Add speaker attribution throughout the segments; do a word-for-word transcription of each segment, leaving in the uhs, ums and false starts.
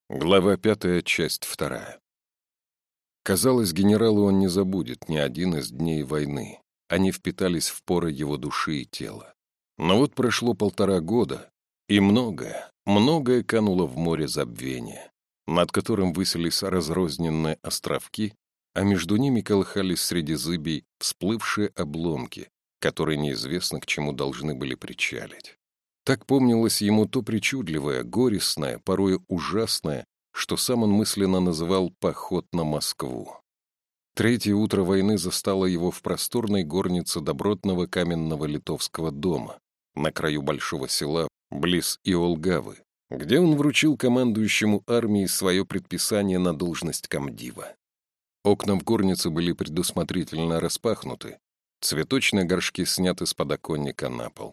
Speaker 1: Глава пятая, часть вторая. Казалось, генералу он не забудет ни один из дней войны. Они впитались в поры его души и тела. Но вот прошло полтора года, и многое, многое кануло в море забвения, над которым высились разрозненные островки, а между ними колыхались среди зыбей всплывшие обломки, которые неизвестно к чему должны были причалить. Так помнилось ему то причудливое, горестное, порой ужасное, что сам он мысленно называл «поход на Москву». Третье утро войны застало его в просторной горнице добротного каменного литовского дома на краю большого села близ Иолгавы, где он вручил командующему армией свое предписание на должность комдива. Окна в горнице были предусмотрительно распахнуты, цветочные горшки сняты с подоконника на пол.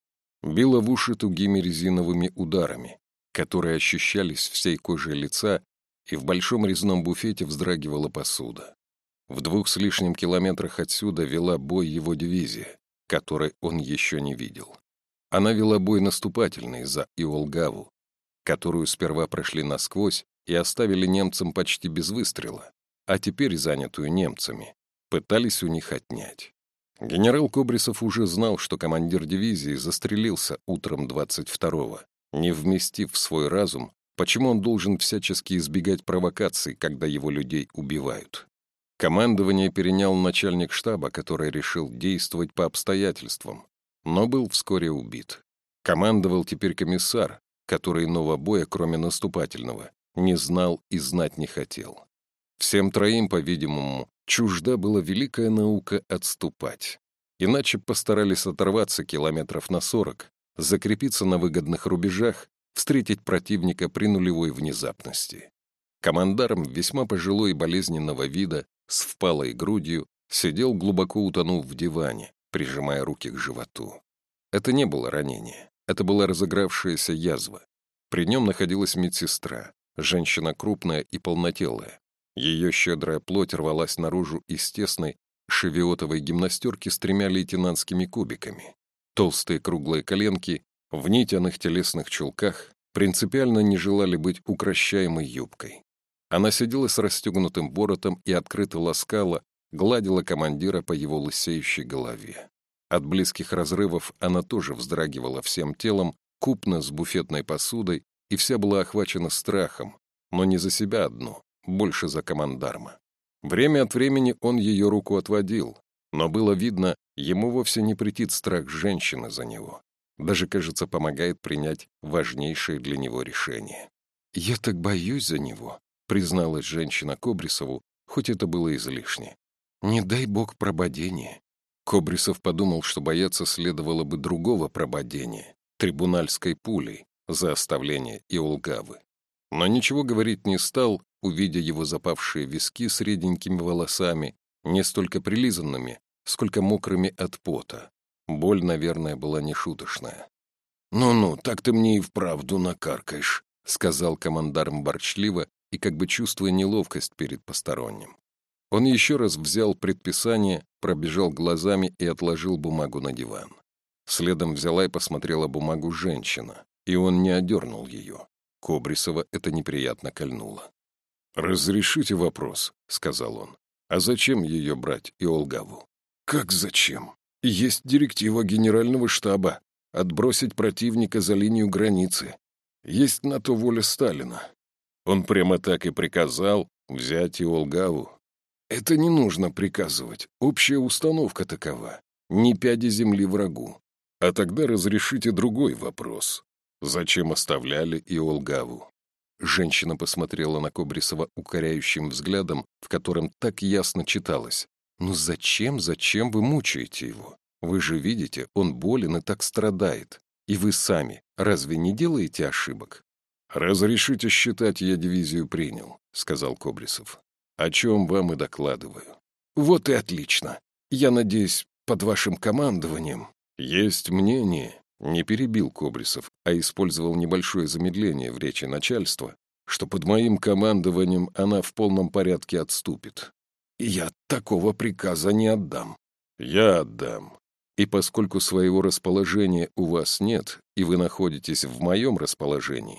Speaker 1: Било в уши тугими резиновыми ударами, которые ощущались всей кожей лица, и в большом резном буфете вздрагивала посуда. В двух с лишним километрах отсюда вела бой его дивизия, которой он еще не видел. Она вела бой наступательный за Иолгаву, которую сперва прошли насквозь и оставили немцам почти без выстрела, а теперь, занятую немцами, пытались у них отнять. Генерал Кобрисов уже знал, что командир дивизии застрелился утром двадцать второго, не вместив в свой разум, почему он должен всячески избегать провокаций, когда его людей убивают. Командование перенял начальник штаба, который решил действовать по обстоятельствам, но был вскоре убит. Командовал теперь комиссар, который иного боя, кроме наступательного, не знал и знать не хотел. Всем троим, по-видимому, чужда была великая наука отступать. Иначе постарались оторваться километров на сорок, закрепиться на выгодных рубежах, встретить противника при нулевой внезапности. Командарм, весьма пожилой и болезненного вида, с впалой грудью, сидел, глубоко утонув в диване, прижимая руки к животу. Это не было ранение, это была разыгравшаяся язва. При нем находилась медсестра, женщина крупная и полнотелая. Ее щедрая плоть рвалась наружу из тесной шевиотовой гимнастерки с тремя лейтенантскими кубиками. Толстые круглые коленки в нитяных телесных чулках принципиально не желали быть укрощаемой юбкой. Она сидела с расстегнутым воротом и открыто ласкала, гладила командира по его лысеющей голове. От близких разрывов она тоже вздрагивала всем телом, купно с буфетной посудой, и вся была охвачена страхом, но не за себя одну, больше за командарма. Время от времени он ее руку отводил, но было видно, ему вовсе не претит страх женщины за него. Даже, кажется, помогает принять важнейшее для него решение. «Я так боюсь за него», — призналась женщина Кобрисову, хоть это было излишне. «Не дай бог прободения». Кобрисов подумал, что бояться следовало бы другого прободения, трибунальской пулей, за оставление Иолгавы. Но ничего говорить не стал, увидя его запавшие виски с реденькими волосами, не столько прилизанными, сколько мокрыми от пота. Боль, наверное, была нешуточная. «Ну-ну, так ты мне и вправду накаркаешь», — сказал командарм борчливо и как бы чувствуя неловкость перед посторонним. Он еще раз взял предписание, пробежал глазами и отложил бумагу на диван. Следом взяла и посмотрела бумагу женщина, и он не одернул ее. Кобрисова это неприятно кольнуло. «Разрешите вопрос», — сказал он. «А зачем ее брать, Иолгаву?» «Как зачем? Есть директива генерального штаба — отбросить противника за линию границы. Есть на то воля Сталина. Он прямо так и приказал взять Иолгаву. Это не нужно приказывать, общая установка такова. Ни пяди земли врагу. А тогда разрешите другой вопрос. Зачем оставляли Иолгаву?» Женщина посмотрела на Кобрисова укоряющим взглядом, в котором так ясно читалось. «Ну зачем, зачем вы мучаете его? Вы же видите, он болен и так страдает. И вы сами разве не делаете ошибок?» «Разрешите считать, я дивизию принял», — сказал Кобрисов. «О чем вам и докладываю». «Вот и отлично. Я надеюсь, под вашим командованием...» «Есть мнение», — не перебил Кобрисов, а использовал небольшое замедление в речи начальства, что под моим командованием она в полном порядке отступит. «Я такого приказа не отдам». «Я отдам. И поскольку своего расположения у вас нет, и вы находитесь в моем расположении,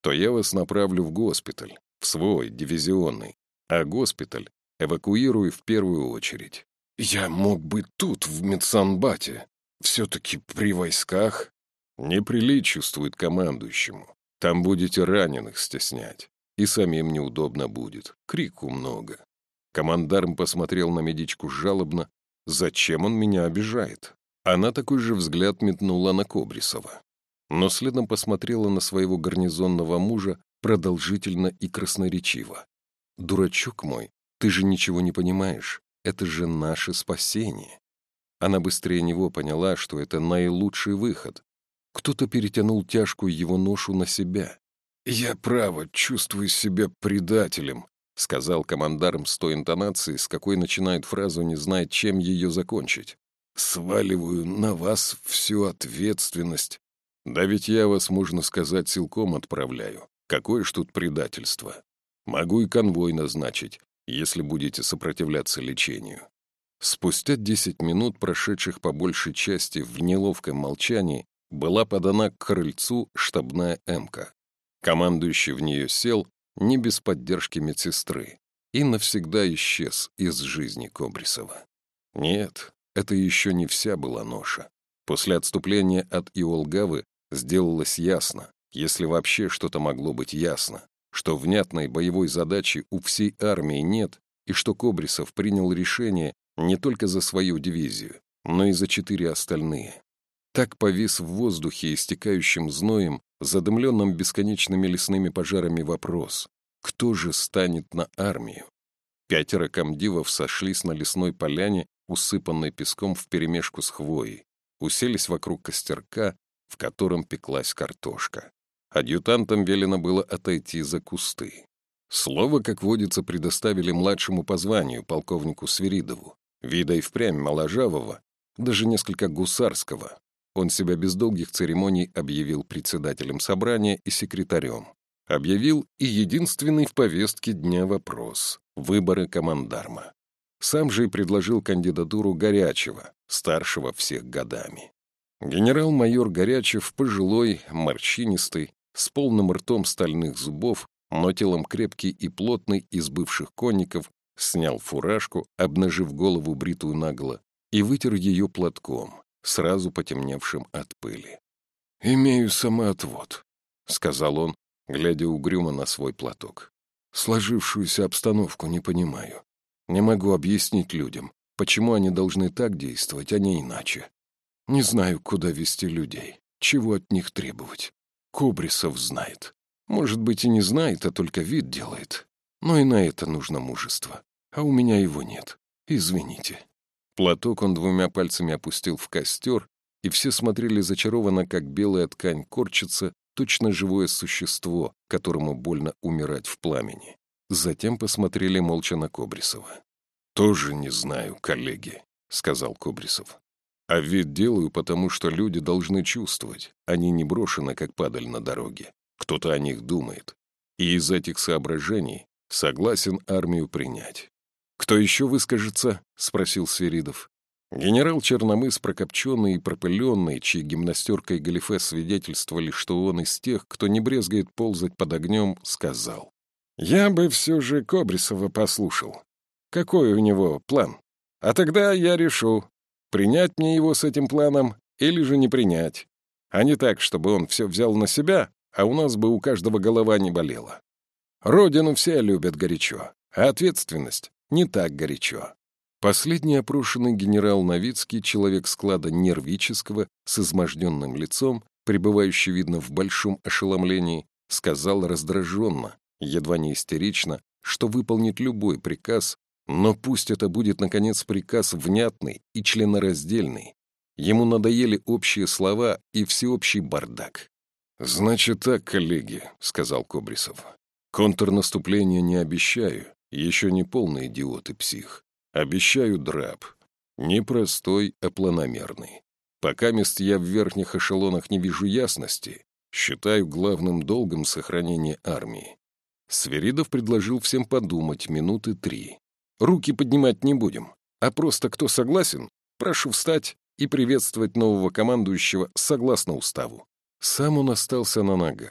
Speaker 1: то я вас направлю в госпиталь, в свой, дивизионный, а госпиталь эвакуирую в первую очередь. Я мог бы тут, в медсанбате, все-таки при войсках. Неприличествует командующему. Там будете раненых стеснять. И самим неудобно будет. Крику много. Командарм посмотрел на медичку жалобно. Зачем он меня обижает? Она такой же взгляд метнула на Кобрисова. Но следом посмотрела на своего гарнизонного мужа продолжительно и красноречиво. «Дурачок мой, ты же ничего не понимаешь. Это же наше спасение». Она быстрее него поняла, что это наилучший выход. Кто-то перетянул тяжкую его ношу на себя. «Я, право, чувствую себя предателем», — сказал командарм с той интонацией, с какой начинает фразу, не зная, чем ее закончить. «Сваливаю на вас всю ответственность. Да ведь я вас, можно сказать, силком отправляю. Какое ж тут предательство? Могу и конвой назначить, если будете сопротивляться лечению». Спустя десять минут, прошедших по большей части в неловком молчании, была подана к крыльцу штабная эмка. Командующий в нее сел, не без поддержки медсестры, и навсегда исчез из жизни Кобрисова. Нет, это еще не вся была ноша. После отступления от Иолгавы сделалось ясно, если вообще что-то могло быть ясно, что внятной боевой задачи у всей армии нет, и что Кобрисов принял решение не только за свою дивизию, но и за четыре остальные. Так повис в воздухе истекающим зноем, задымленным бесконечными лесными пожарами вопрос: кто же станет на армию? Пятеро комдивов сошлись на лесной поляне, усыпанной песком вперемешку с хвоей, уселись вокруг костерка, в котором пеклась картошка. Адъютантам велено было отойти за кусты. Слово, как водится, предоставили младшему по званию, полковнику Свиридову, вида и впрямь моложавого, даже несколько гусарского. Он себя без долгих церемоний объявил председателем собрания и секретарем. Объявил и единственный в повестке дня вопрос — выборы командарма. Сам же и предложил кандидатуру Горячева, старшего всех годами. Генерал-майор Горячев, пожилой, морщинистый, с полным ртом стальных зубов, но телом крепкий и плотный, из бывших конников, снял фуражку, обнажив голову бритую нагло, и вытер ее платком, сразу потемневшим от пыли. «Имею самоотвод», — сказал он, глядя угрюмо на свой платок. «Сложившуюся обстановку не понимаю. Не могу объяснить людям, почему они должны так действовать, а не иначе. Не знаю, куда вести людей, чего от них требовать. Кобрисов знает. Может быть, и не знает, а только вид делает. Но и на это нужно мужество. А у меня его нет. Извините». Платок он двумя пальцами опустил в костер, и все смотрели зачарованно, как белая ткань корчится, точно живое существо, которому больно умирать в пламени. Затем посмотрели молча на Кобрисова. «Тоже не знаю, коллеги», — сказал Кобрисов. «А вид делаю, потому что люди должны чувствовать. Они не брошены, как падаль на дороге. Кто-то о них думает. И из этих соображений согласен армию принять». «Кто еще выскажется?» — спросил Свиридов. Генерал Черномыс, прокопченный и пропыленный, чьи гимнастерка и галифе свидетельствовали, что он из тех, кто не брезгает ползать под огнем, сказал: «Я бы все же Кобрисова послушал. Какой у него план? А тогда я решу, принять мне его с этим планом или же не принять. А не так, чтобы он все взял на себя, а у нас бы у каждого голова не болела. Родину все любят горячо, а ответственность не так горячо». Последний опрошенный генерал Новицкий, человек склада нервического, с изможденным лицом, пребывающий, видно, в большом ошеломлении, сказал раздраженно, едва не истерично, что выполнит любой приказ, но пусть это будет, наконец, приказ внятный и членораздельный. Ему надоели общие слова и всеобщий бардак. «Значит так, коллеги», — сказал Кобрисов. «Контрнаступление не обещаю, еще не полный идиот и псих. Обещаю драп. Не простой, а планомерный. Пока мест я в верхних эшелонах не вижу ясности, считаю главным долгом сохранение армии». Свиридов предложил всем подумать минуты три. «Руки поднимать не будем, а просто кто согласен, прошу встать и приветствовать нового командующего согласно уставу». Сам он остался на ногах.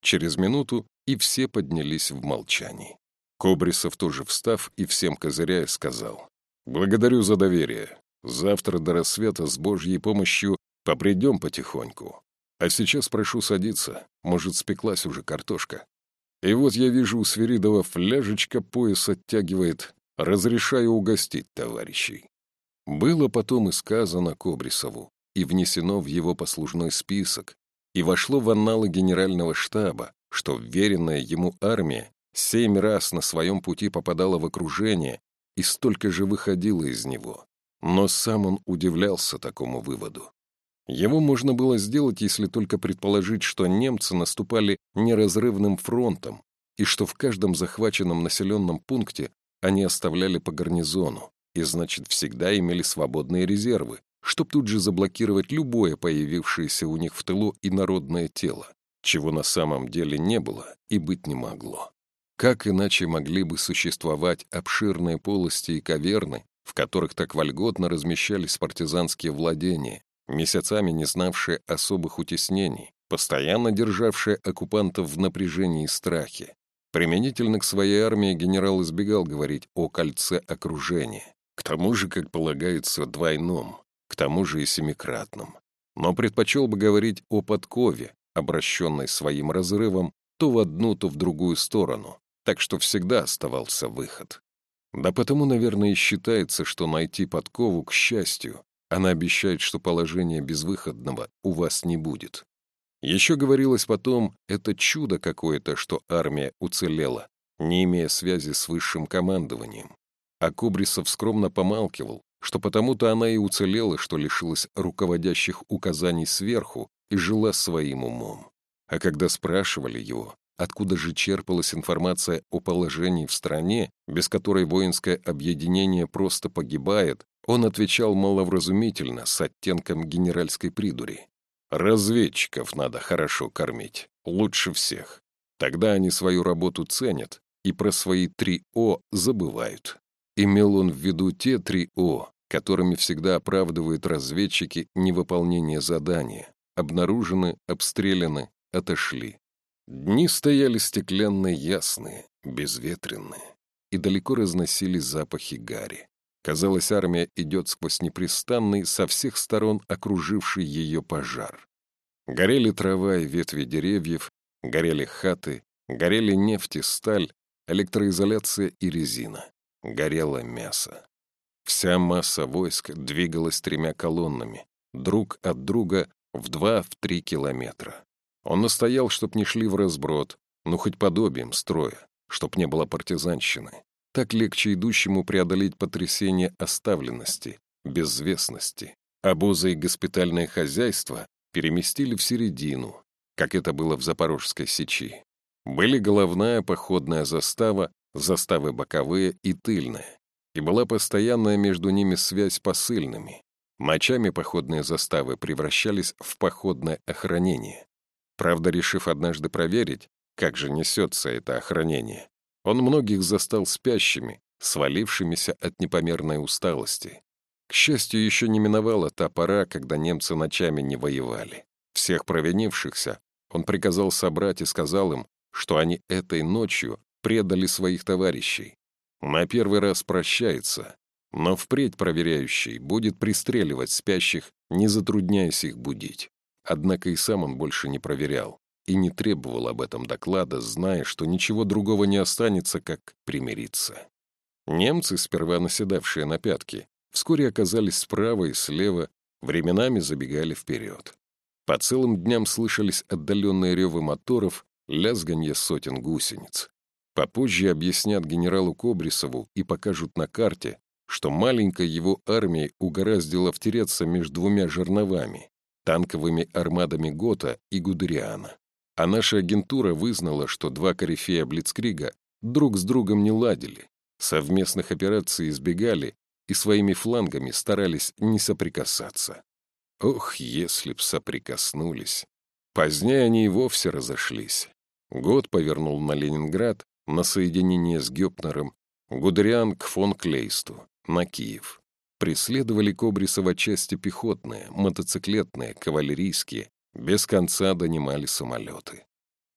Speaker 1: Через минуту и все поднялись в молчании. Кобрисов тоже встав и всем козыряя сказал: «Благодарю за доверие. Завтра до рассвета с Божьей помощью попридем потихоньку. А сейчас прошу садиться, может, спеклась уже картошка. И вот я вижу, у Свиридова фляжечка пояс оттягивает. Разрешаю угостить товарищей». Было потом и сказано Кобрисову, и внесено в его послужной список, и вошло в анналы генерального штаба, что вверенная ему армия семь раз на своем пути попадала в окружение и столько же выходила из него. Но сам он удивлялся такому выводу. Его можно было сделать, если только предположить, что немцы наступали неразрывным фронтом, и что в каждом захваченном населенном пункте они оставляли по гарнизону, и, значит, всегда имели свободные резервы, чтоб тут же заблокировать любое появившееся у них в тылу инородное тело, чего на самом деле не было и быть не могло. Как иначе могли бы существовать обширные полости и каверны, в которых так вольготно размещались партизанские владения, месяцами не знавшие особых утеснений, постоянно державшие оккупантов в напряжении и страхе? Применительно к своей армии генерал избегал говорить о кольце окружения, к тому же, как полагается, двойном, к тому же и семикратном. Но предпочел бы говорить о подкове, обращенной своим разрывом то в одну, то в другую сторону, так что всегда оставался выход. Да потому, наверное, и считается, что найти подкову, к счастью, она обещает, что положения безвыходного у вас не будет. Еще говорилось потом, это чудо какое-то, что армия уцелела, не имея связи с высшим командованием. А Кобрисов скромно помалкивал, что потому-то она и уцелела, что лишилась руководящих указаний сверху и жила своим умом. А когда спрашивали его, откуда же черпалась информация о положении в стране, без которой воинское объединение просто погибает, он отвечал маловразумительно, с оттенком генеральской придури. «Разведчиков надо хорошо кормить, лучше всех. Тогда они свою работу ценят и про свои три О забывают». Имел он в виду те три О, которыми всегда оправдывают разведчики невыполнение задания. Обнаружены, обстреляны, отошли. Дни стояли стеклянные, ясные, безветренные, и далеко разносились запахи гари. Казалось, армия идет сквозь непрестанный, со всех сторон окруживший ее пожар. Горели трава и ветви деревьев, горели хаты, горели нефть и сталь, электроизоляция и резина. Горело мясо. Вся масса войск двигалась тремя колоннами, друг от друга в два-три километра. Он настоял, чтоб не шли в разброд, ну хоть подобием строя, чтоб не было партизанщины. Так легче идущему преодолеть потрясение оставленности, безвестности. Обозы и госпитальное хозяйство переместили в середину, как это было в Запорожской сечи. Были головная походная застава, заставы боковые и тыльные, и была постоянная между ними связь посыльными. Ночами походные заставы превращались в походное охранение. Правда, решив однажды проверить, как же несется это охранение, он многих застал спящими, свалившимися от непомерной усталости. К счастью, еще не миновала та пора, когда немцы ночами не воевали. Всех провинившихся он приказал собрать и сказал им, что они этой ночью предали своих товарищей. На первый раз прощается, но впредь проверяющий будет пристреливать спящих, не затрудняясь их будить. Однако и сам он больше не проверял и не требовал об этом доклада, зная, что ничего другого не останется, как примириться. Немцы, сперва наседавшие на пятки, вскоре оказались справа и слева, временами забегали вперед. По целым дням слышались отдаленные ревы моторов, лязганье сотен гусениц. Попозже объяснят генералу Кобрисову и покажут на карте, что маленькой его армией угораздило втереться между двумя жерновами, танковыми армадами Гота и Гудериана. А наша агентура вызнала, что два корифея Блицкрига друг с другом не ладили, совместных операций избегали и своими флангами старались не соприкасаться. Ох, если б соприкоснулись! Позднее они и вовсе разошлись. Гот повернул на Ленинград, на соединение с Гёпнером, Гудериан к фон Клейсту, на Киев. Преследовали Кобрисова части пехотные, мотоциклетные, кавалерийские, без конца донимали самолеты.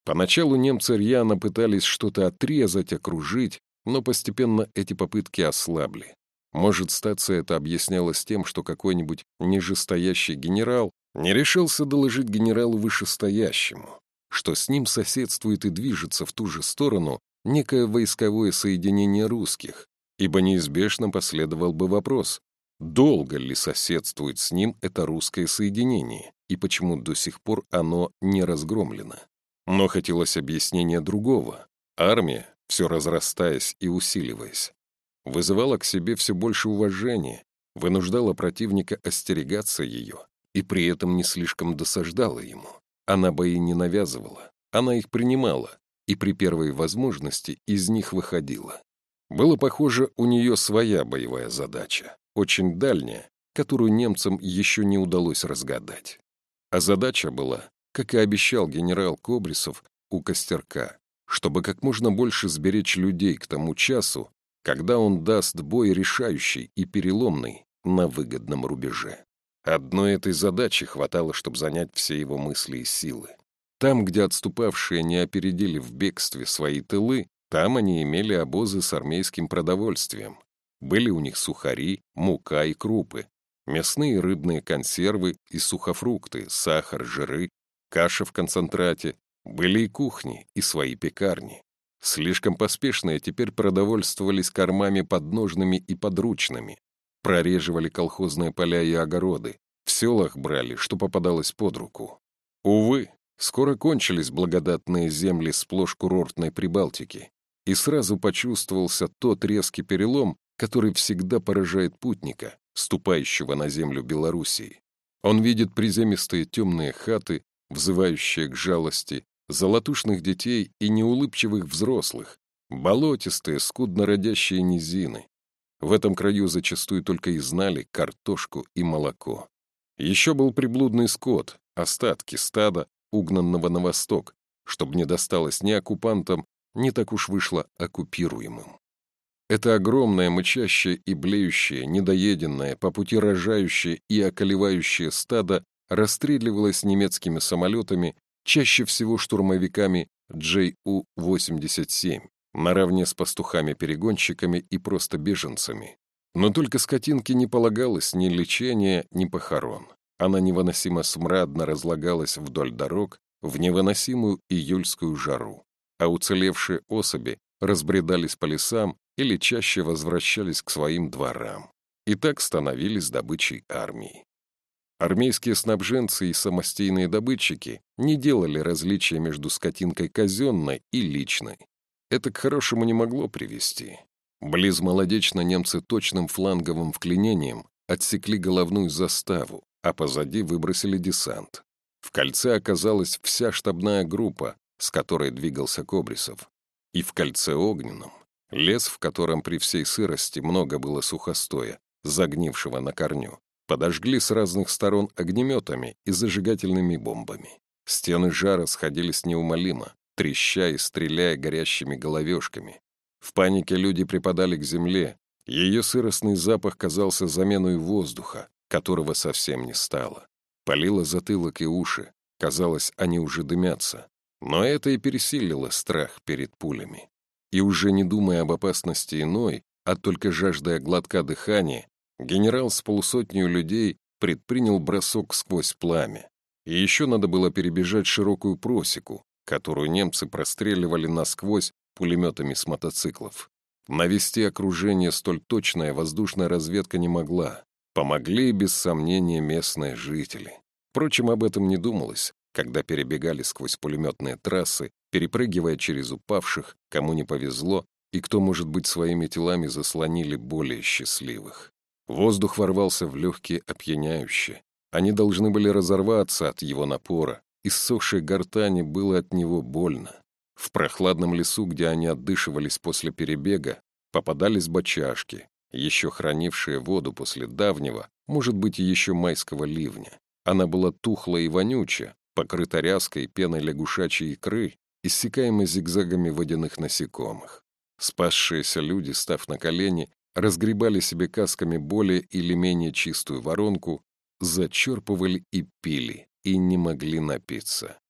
Speaker 1: Поначалу немцы рьяно пытались что-то отрезать, окружить, но постепенно эти попытки ослабли. Может, статься это объяснялось тем, что какой-нибудь нижестоящий генерал не решился доложить генералу вышестоящему, что с ним соседствует и движется в ту же сторону некое войсковое соединение русских, ибо неизбежно последовал бы вопрос, долго ли соседствует с ним это русское соединение и почему до сих пор оно не разгромлено. Но хотелось объяснения другого. Армия, все разрастаясь и усиливаясь, вызывала к себе все больше уважения, вынуждала противника остерегаться ее и при этом не слишком досаждала ему. Она бои не навязывала, она их принимала и при первой возможности из них выходила. Было похоже, у нее своя боевая задача, очень дальняя, которую немцам еще не удалось разгадать. А задача была, как и обещал генерал Кобрисов, у костерка, чтобы как можно больше сберечь людей к тому часу, когда он даст бой решающий и переломный на выгодном рубеже. Одной этой задачи хватало, чтобы занять все его мысли и силы. Там, где отступавшие не опередили в бегстве свои тылы, там они имели обозы с армейским продовольствием. Были у них сухари, мука и крупы, мясные и рыбные консервы и сухофрукты, сахар, жиры, каша в концентрате, были и кухни, и свои пекарни. Слишком поспешные теперь продовольствовались кормами подножными и подручными, прореживали колхозные поля и огороды, в селах брали, что попадалось под руку. Увы, скоро кончились благодатные земли сплошь курортной Прибалтики, и сразу почувствовался тот резкий перелом, который всегда поражает путника, ступающего на землю Белоруссии. Он видит приземистые темные хаты, взывающие к жалости, золотушных детей и неулыбчивых взрослых, болотистые, скудно родящие низины. В этом краю зачастую только и знали картошку и молоко. Еще был приблудный скот, остатки стада, угнанного на восток, чтобы не досталось ни оккупантам, ни так уж вышло оккупируемым. Это огромное, мычащее и блеющее, недоеденное, по пути рожающее и околевающее стадо расстреливалось немецкими самолетами, чаще всего штурмовиками джей у восемьдесят семь, наравне с пастухами-перегонщиками и просто беженцами. Но только скотинке не полагалось ни лечения, ни похорон. Она невыносимо смрадно разлагалась вдоль дорог в невыносимую июльскую жару, а уцелевшие особи разбредались по лесам или чаще возвращались к своим дворам. И так становились добычей армии. Армейские снабженцы и самостийные добытчики не делали различия между скотинкой казенной и личной. Это к хорошему не могло привести. Близ Молодечно немцы точным фланговым вклинением отсекли головную заставу, а позади выбросили десант. В кольце оказалась вся штабная группа, с которой двигался Кобрисов. И в кольце огненном лес, в котором при всей сырости много было сухостоя, загнившего на корню, подожгли с разных сторон огнеметами и зажигательными бомбами. Стены жара сходились неумолимо, треща и стреляя горящими головешками. В панике люди припадали к земле, ее сыростный запах казался заменой воздуха, которого совсем не стало. Палило затылок и уши, казалось, они уже дымятся. Но это и пересилило страх перед пулями. И уже не думая об опасности иной, а только жаждая глотка дыхания, генерал с полусотней людей предпринял бросок сквозь пламя. И еще надо было перебежать широкую просеку, которую немцы простреливали насквозь пулеметами с мотоциклов. Навести окружение столь точная воздушная разведка не могла. Помогли, без сомнения, местные жители. Впрочем, об этом не думалось, когда перебегали сквозь пулеметные трассы, перепрыгивая через упавших, кому не повезло, и кто, может быть, своими телами заслонили более счастливых. Воздух ворвался в легкие опьяняюще. Они должны были разорваться от его напора. Иссохшей гортани было от него больно. В прохладном лесу, где они отдышивались после перебега, попадались бочажки, еще хранившие воду после давнего, может быть, еще майского ливня. Она была тухла и вонюча, покрыта ряской пеной лягушачьей икры, иссякаемой зигзагами водяных насекомых. Спасшиеся люди, став на колени, разгребали себе касками более или менее чистую воронку, зачерпывали и пили, и не могли напиться.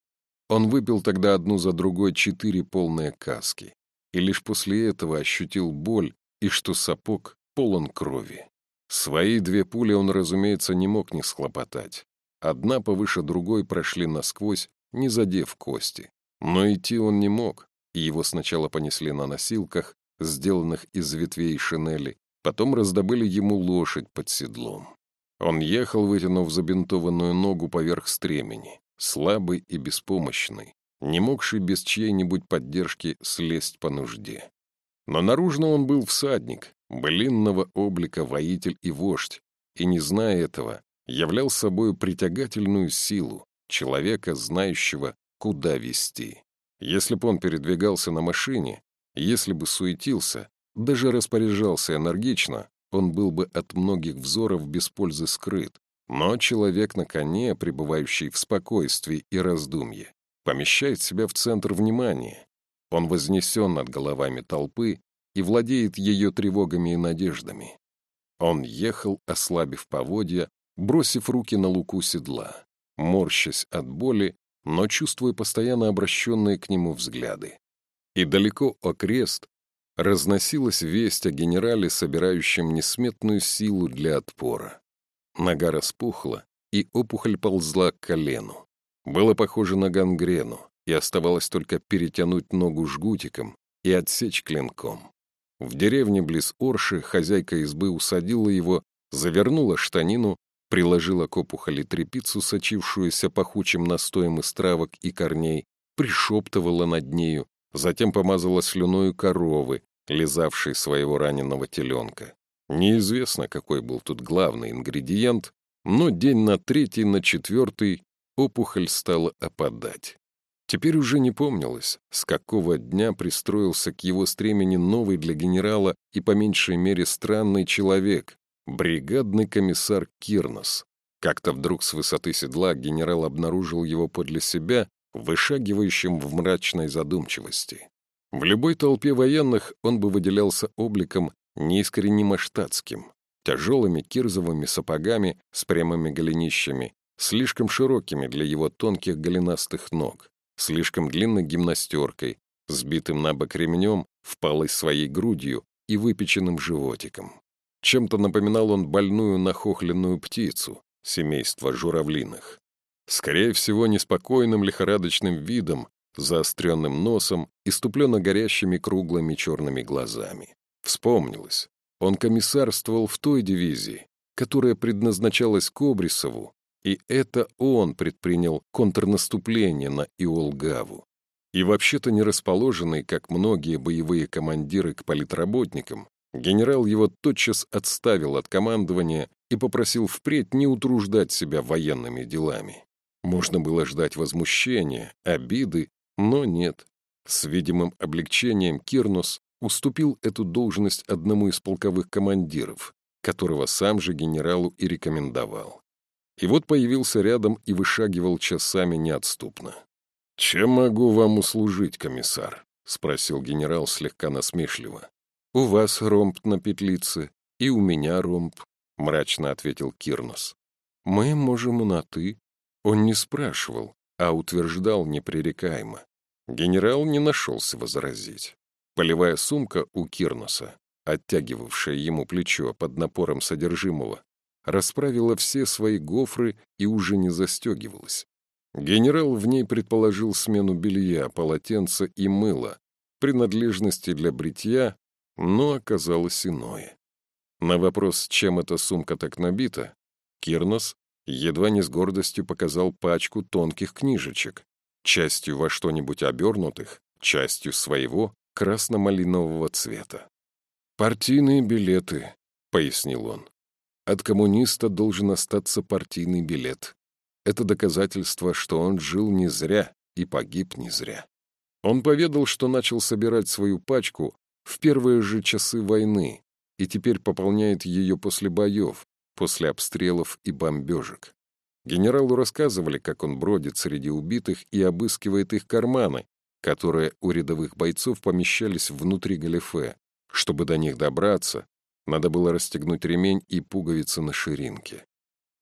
Speaker 1: Он выпил тогда одну за другой четыре полные каски, и лишь после этого ощутил боль и что сапог полон крови. Свои две пули он, разумеется, не мог не схлопотать. Одна повыше другой прошли насквозь, не задев кости. Но идти он не мог, и его сначала понесли на носилках, сделанных из ветвей шинели, потом раздобыли ему лошадь под седлом. Он ехал, вытянув забинтованную ногу поверх стремени, слабый и беспомощный, не могший без чьей-нибудь поддержки слезть по нужде. Но наружно он был всадник, былинного облика воитель и вождь, и, не зная этого, являл собою притягательную силу человека, знающего, куда вести. Если бы он передвигался на машине, если бы суетился, даже распоряжался энергично, он был бы от многих взоров без пользы скрыт. Но человек на коне, пребывающий в спокойствии и раздумье, помещает себя в центр внимания. Он вознесен над головами толпы и владеет ее тревогами и надеждами. Он ехал, ослабив поводья, бросив руки на луку седла, морщась от боли, но чувствуя постоянно обращенные к нему взгляды. И далеко окрест разносилась весть о генерале, собирающем несметную силу для отпора. Нога распухла, и опухоль ползла к колену. Было похоже на гангрену, и оставалось только перетянуть ногу жгутиком и отсечь клинком. В деревне близ Орши хозяйка избы усадила его, завернула штанину, приложила к опухоли тряпицу, сочившуюся пахучим настоем из травок и корней, пришептывала над нею, затем помазала слюною коровы, лизавшей своего раненого теленка. Неизвестно, какой был тут главный ингредиент, но день на третий, на четвертый опухоль стала опадать. Теперь уже не помнилось, с какого дня пристроился к его стремени новый для генерала и по меньшей мере странный человек, бригадный комиссар Кирнос. Как-то вдруг с высоты седла генерал обнаружил его подле себя, вышагивающим в мрачной задумчивости. В любой толпе военных он бы выделялся обликом неискоренимо штатским, тяжелыми кирзовыми сапогами с прямыми голенищами, слишком широкими для его тонких голенастых ног, слишком длинной гимнастеркой, сбитым на бок ремнем, впалой своей грудью и выпеченным животиком. Чем-то напоминал он больную нахохленную птицу, семейства журавлиных. Скорее всего, неспокойным лихорадочным видом, заостренным носом, иступленно горящими круглыми черными глазами. Вспомнилось. Он комиссарствовал в той дивизии, которая предназначалась Кобрисову, и это он предпринял контрнаступление на Иолгаву. И вообще-то не расположенный, как многие боевые командиры, к политработникам, генерал его тотчас отставил от командования и попросил впредь не утруждать себя военными делами. Можно было ждать возмущения, обиды, но нет. С видимым облегчением Кирнос уступил эту должность одному из полковых командиров, которого сам же генералу и рекомендовал. И вот появился рядом и вышагивал часами неотступно. «Чем могу вам услужить, комиссар?» — спросил генерал слегка насмешливо. «У вас ромб на петлице, и у меня ромб», — мрачно ответил Кирнос. «Мы можем и на «ты». Он не спрашивал, а утверждал непререкаемо. Генерал не нашелся возразить. Полевая сумка у Кирноса, оттягивавшая ему плечо под напором содержимого, расправила все свои гофры и уже не застегивалась. Генерал в ней предположил смену белья, полотенца и мыла, принадлежности для бритья, но оказалось иное. На вопрос, чем эта сумка так набита, Кирнос едва не с гордостью показал пачку тонких книжечек, частью во что-нибудь обернутых, частью своего красно-малинового цвета. «Партийные билеты», — пояснил он. «От коммуниста должен остаться партийный билет. Это доказательство, что он жил не зря и погиб не зря». Он поведал, что начал собирать свою пачку в первые же часы войны и теперь пополняет ее после боев, после обстрелов и бомбежек. Генералу рассказывали, как он бродит среди убитых и обыскивает их карманы, которые у рядовых бойцов помещались внутри галифе. Чтобы до них добраться, надо было расстегнуть ремень и пуговицы на ширинке.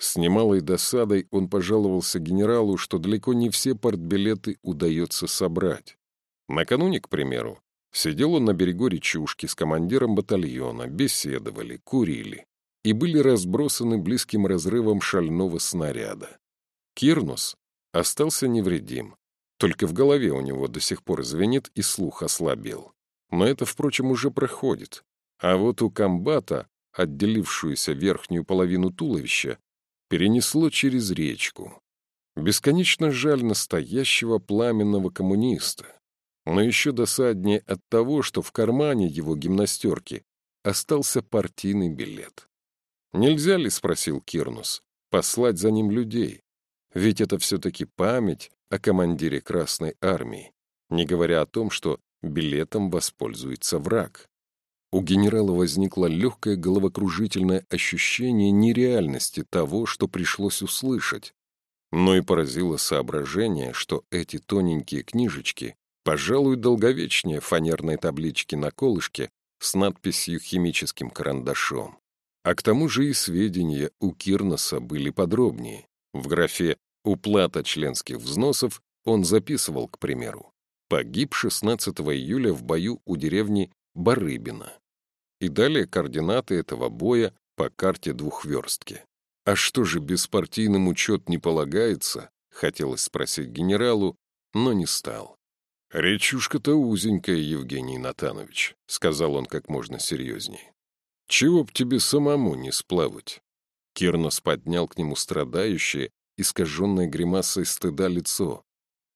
Speaker 1: С немалой досадой он пожаловался генералу, что далеко не все партбилеты удается собрать. Накануне, к примеру, сидел он на берегу речушки с командиром батальона, беседовали, курили и были разбросаны близким разрывом шального снаряда. Кирнус остался невредим, только в голове у него до сих пор звенит и слух ослабел. Но это, впрочем, уже проходит. А вот у комбата, отделившуюся верхнюю половину туловища, перенесло через речку. Бесконечно жаль настоящего пламенного коммуниста. Но еще досаднее от того, что в кармане его гимнастерки остался партийный билет. «Нельзя ли, — спросил Кирнус, — послать за ним людей? Ведь это все-таки память о командире Красной Армии, не говоря о том, что билетом воспользуется враг». У генерала возникло легкое головокружительное ощущение нереальности того, что пришлось услышать. Но и поразило соображение, что эти тоненькие книжечки, пожалуй, долговечнее фанерной таблички на колышке с надписью химическим карандашом. А к тому же и сведения у Кирнуса были подробнее. В графе «Уплата членских взносов» он записывал, к примеру, «Погиб шестнадцатого июля в бою у деревни Барыбино». И далее координаты этого боя по карте двухверстки. «А что же, беспартийным учет не полагается?» — хотелось спросить генералу, но не стал. «Речушка-то узенькая, Евгений Натанович», — сказал он как можно серьезнее. «Чего б тебе самому не сплавать?» Кирнус поднял к нему страдающее, искаженное гримасой стыда лицо.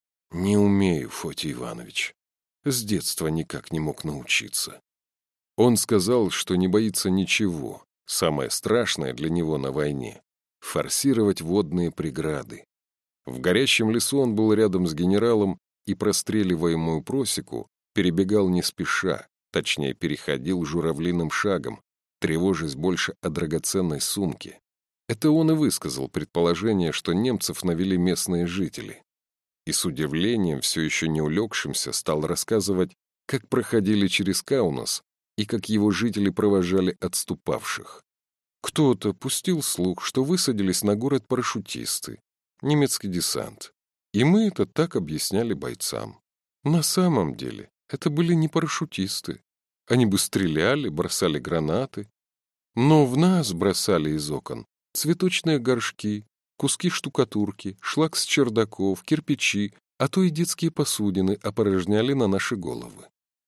Speaker 1: «Не умею, Фотий Иванович. С детства никак не мог научиться». Он сказал, что не боится ничего. Самое страшное для него на войне — форсировать водные преграды. В горящем лесу он был рядом с генералом и простреливаемую просеку перебегал не спеша, точнее, переходил журавлиным шагом, тревожась больше о драгоценной сумке. Это он и высказал предположение, что немцев навели местные жители. И с удивлением, все еще не улегшимся, стал рассказывать, как проходили через Каунас и как его жители провожали отступавших. Кто-то пустил слух, что высадились на город парашютисты, немецкий десант. И мы это так объясняли бойцам. На самом деле это были не парашютисты. Они бы стреляли, бросали гранаты. Но в нас бросали из окон цветочные горшки, куски штукатурки, шлак с чердаков, кирпичи, а то и детские посудины опорожняли на наши головы.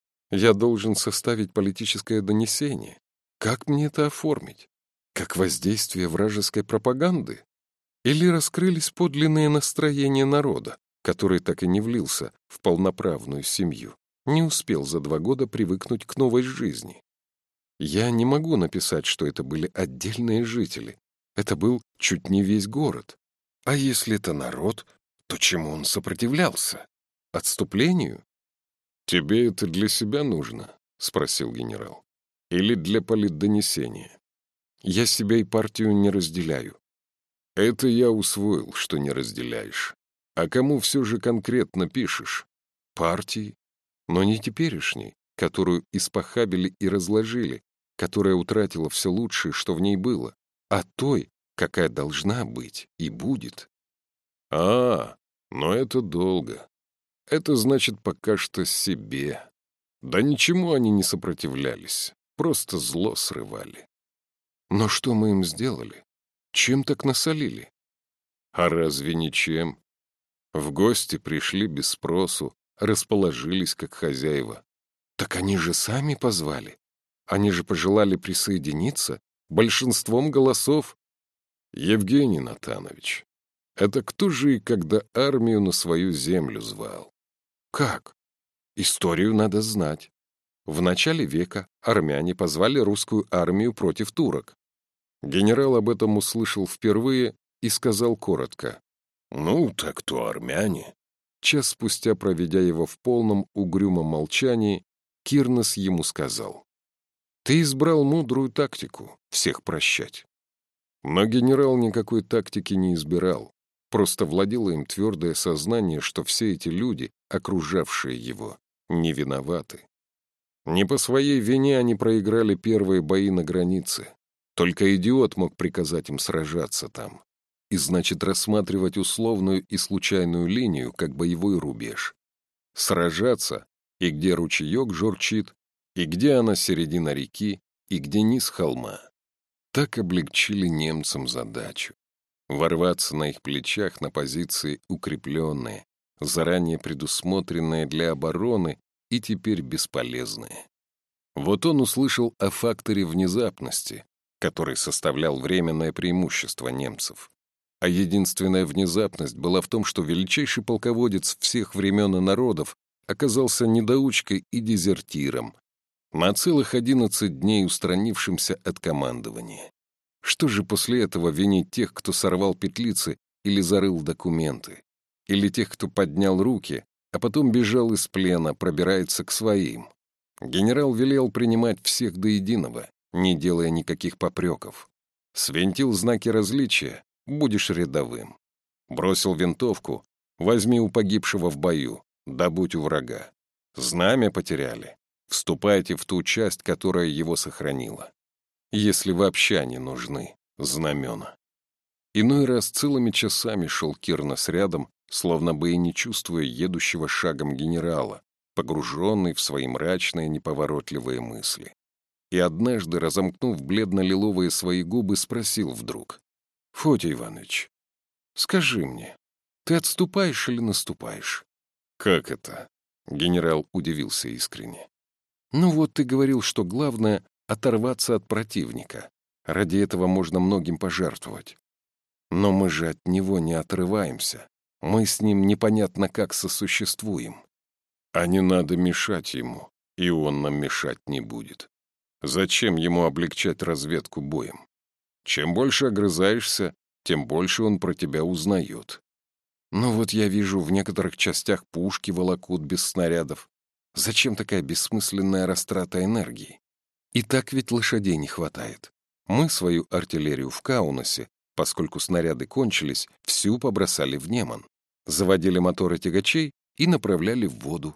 Speaker 1: Я должен составить политическое донесение. Как мне это оформить? Как воздействие вражеской пропаганды? Или раскрылись подлинные настроения народа, который так и не влился в полноправную семью, не успел за два года привыкнуть к новой жизни? Я не могу написать, что это были отдельные жители. Это был чуть не весь город. А если это народ, то чему он сопротивлялся? Отступлению? «Тебе это для себя нужно?» — спросил генерал. «Или для политдонесения?» «Я себя и партию не разделяю». «Это я усвоил, что не разделяешь. А кому все же конкретно пишешь?» «Партии. Но не теперешней, которую испохабили и разложили, которая утратила все лучшее, что в ней было, а той, какая должна быть и будет». «А, но это долго. Это значит пока что себе. Да ничему они не сопротивлялись, просто зло срывали». «Но что мы им сделали? Чем так насолили?» «А разве ничем? В гости пришли без спросу, расположились как хозяева». «Так они же сами позвали. Они же пожелали присоединиться большинством голосов». «Евгений Натанович, это кто же и когда армию на свою землю звал?» «Как? Историю надо знать. В начале века армяне позвали русскую армию против турок». Генерал об этом услышал впервые и сказал коротко: «Ну, так то армяне». Час спустя, проведя его в полном угрюмом молчании, Кирнос ему сказал: «Ты избрал мудрую тактику — всех прощать». Но генерал никакой тактики не избирал. Просто владело им твердое сознание, что все эти люди, окружавшие его, не виноваты. Не по своей вине они проиграли первые бои на границе. Только идиот мог приказать им сражаться там. и значит рассматривать условную и случайную линию как боевой рубеж. Сражаться, и где ручеек журчит, и где она середина реки, и где низ холма. Так облегчили немцам задачу. Ворваться на их плечах на позиции укрепленные, заранее предусмотренные для обороны и теперь бесполезные. Вот он услышал о факторе внезапности, который составлял временное преимущество немцев. А единственная внезапность была в том, что величайший полководец всех времен и народов оказался недоучкой и дезертиром, на целых одиннадцать дней устранившимся от командования. Что же после этого винить тех, кто сорвал петлицы или зарыл документы? Или тех, кто поднял руки, а потом бежал из плена, пробирается к своим? Генерал велел принимать всех до единого, не делая никаких попреков. Свинтил знаки различия — будешь рядовым. Бросил винтовку — возьми у погибшего в бою, добудь у врага. Знамя потеряли — вступайте в ту часть, которая его сохранила. Если вообще они нужны, знамена. Иной раз целыми часами шел Кирнос рядом, словно бы и не чувствуя едущего шагом генерала, погруженный в свои мрачные неповоротливые мысли. И однажды, разомкнув бледно-лиловые свои губы, спросил вдруг: «Фотий Иванович, скажи мне, ты отступаешь или наступаешь?» «Как это?» — генерал удивился искренне. «Ну вот ты говорил, что главное — оторваться от противника. Ради этого можно многим пожертвовать. Но мы же от него не отрываемся. Мы с ним непонятно как сосуществуем. А не надо мешать ему, и он нам мешать не будет. Зачем ему облегчать разведку боем? Чем больше огрызаешься, тем больше он про тебя узнает. Но вот я вижу, в некоторых частях пушки волокут без снарядов. Зачем такая бессмысленная растрата энергии? И так ведь лошадей не хватает. Мы свою артиллерию в Каунасе, поскольку снаряды кончились, всю побросали в Неман. Заводили моторы тягачей и направляли в воду.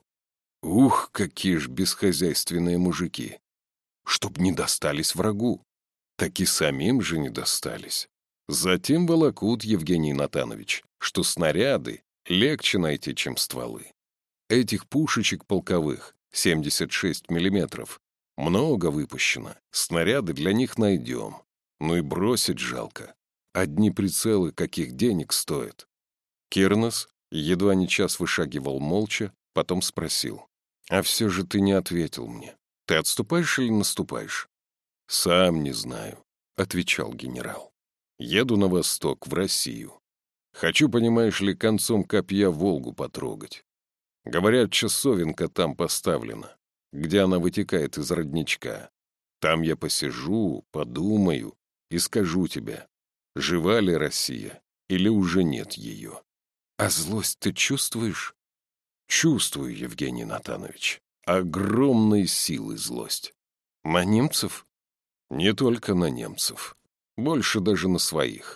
Speaker 1: Ух, какие ж бесхозяйственные мужики! Чтоб не достались врагу. Так и самим же не достались. Затем волокут, Евгений Натанович, что снаряды легче найти, чем стволы. Этих пушечек полковых, семьдесят шесть миллиметров, много выпущено, снаряды для них найдем. Ну и бросить жалко. Одни прицелы каких денег стоят. Кирнос едва не час вышагивал молча, потом спросил: «А все же ты не ответил мне. Ты отступаешь или наступаешь?» «Сам не знаю», — отвечал генерал. «Еду на восток, в Россию. Хочу, понимаешь ли, концом копья Волгу потрогать. Говорят, часовенка там поставлена, где она вытекает из родничка. Там я посижу, подумаю и скажу тебе, жива ли Россия или уже нет ее. А злость ты чувствуешь?» «Чувствую, Евгений Натанович. Огромной силы злость. На немцев?» «Не только на немцев. Больше даже на своих».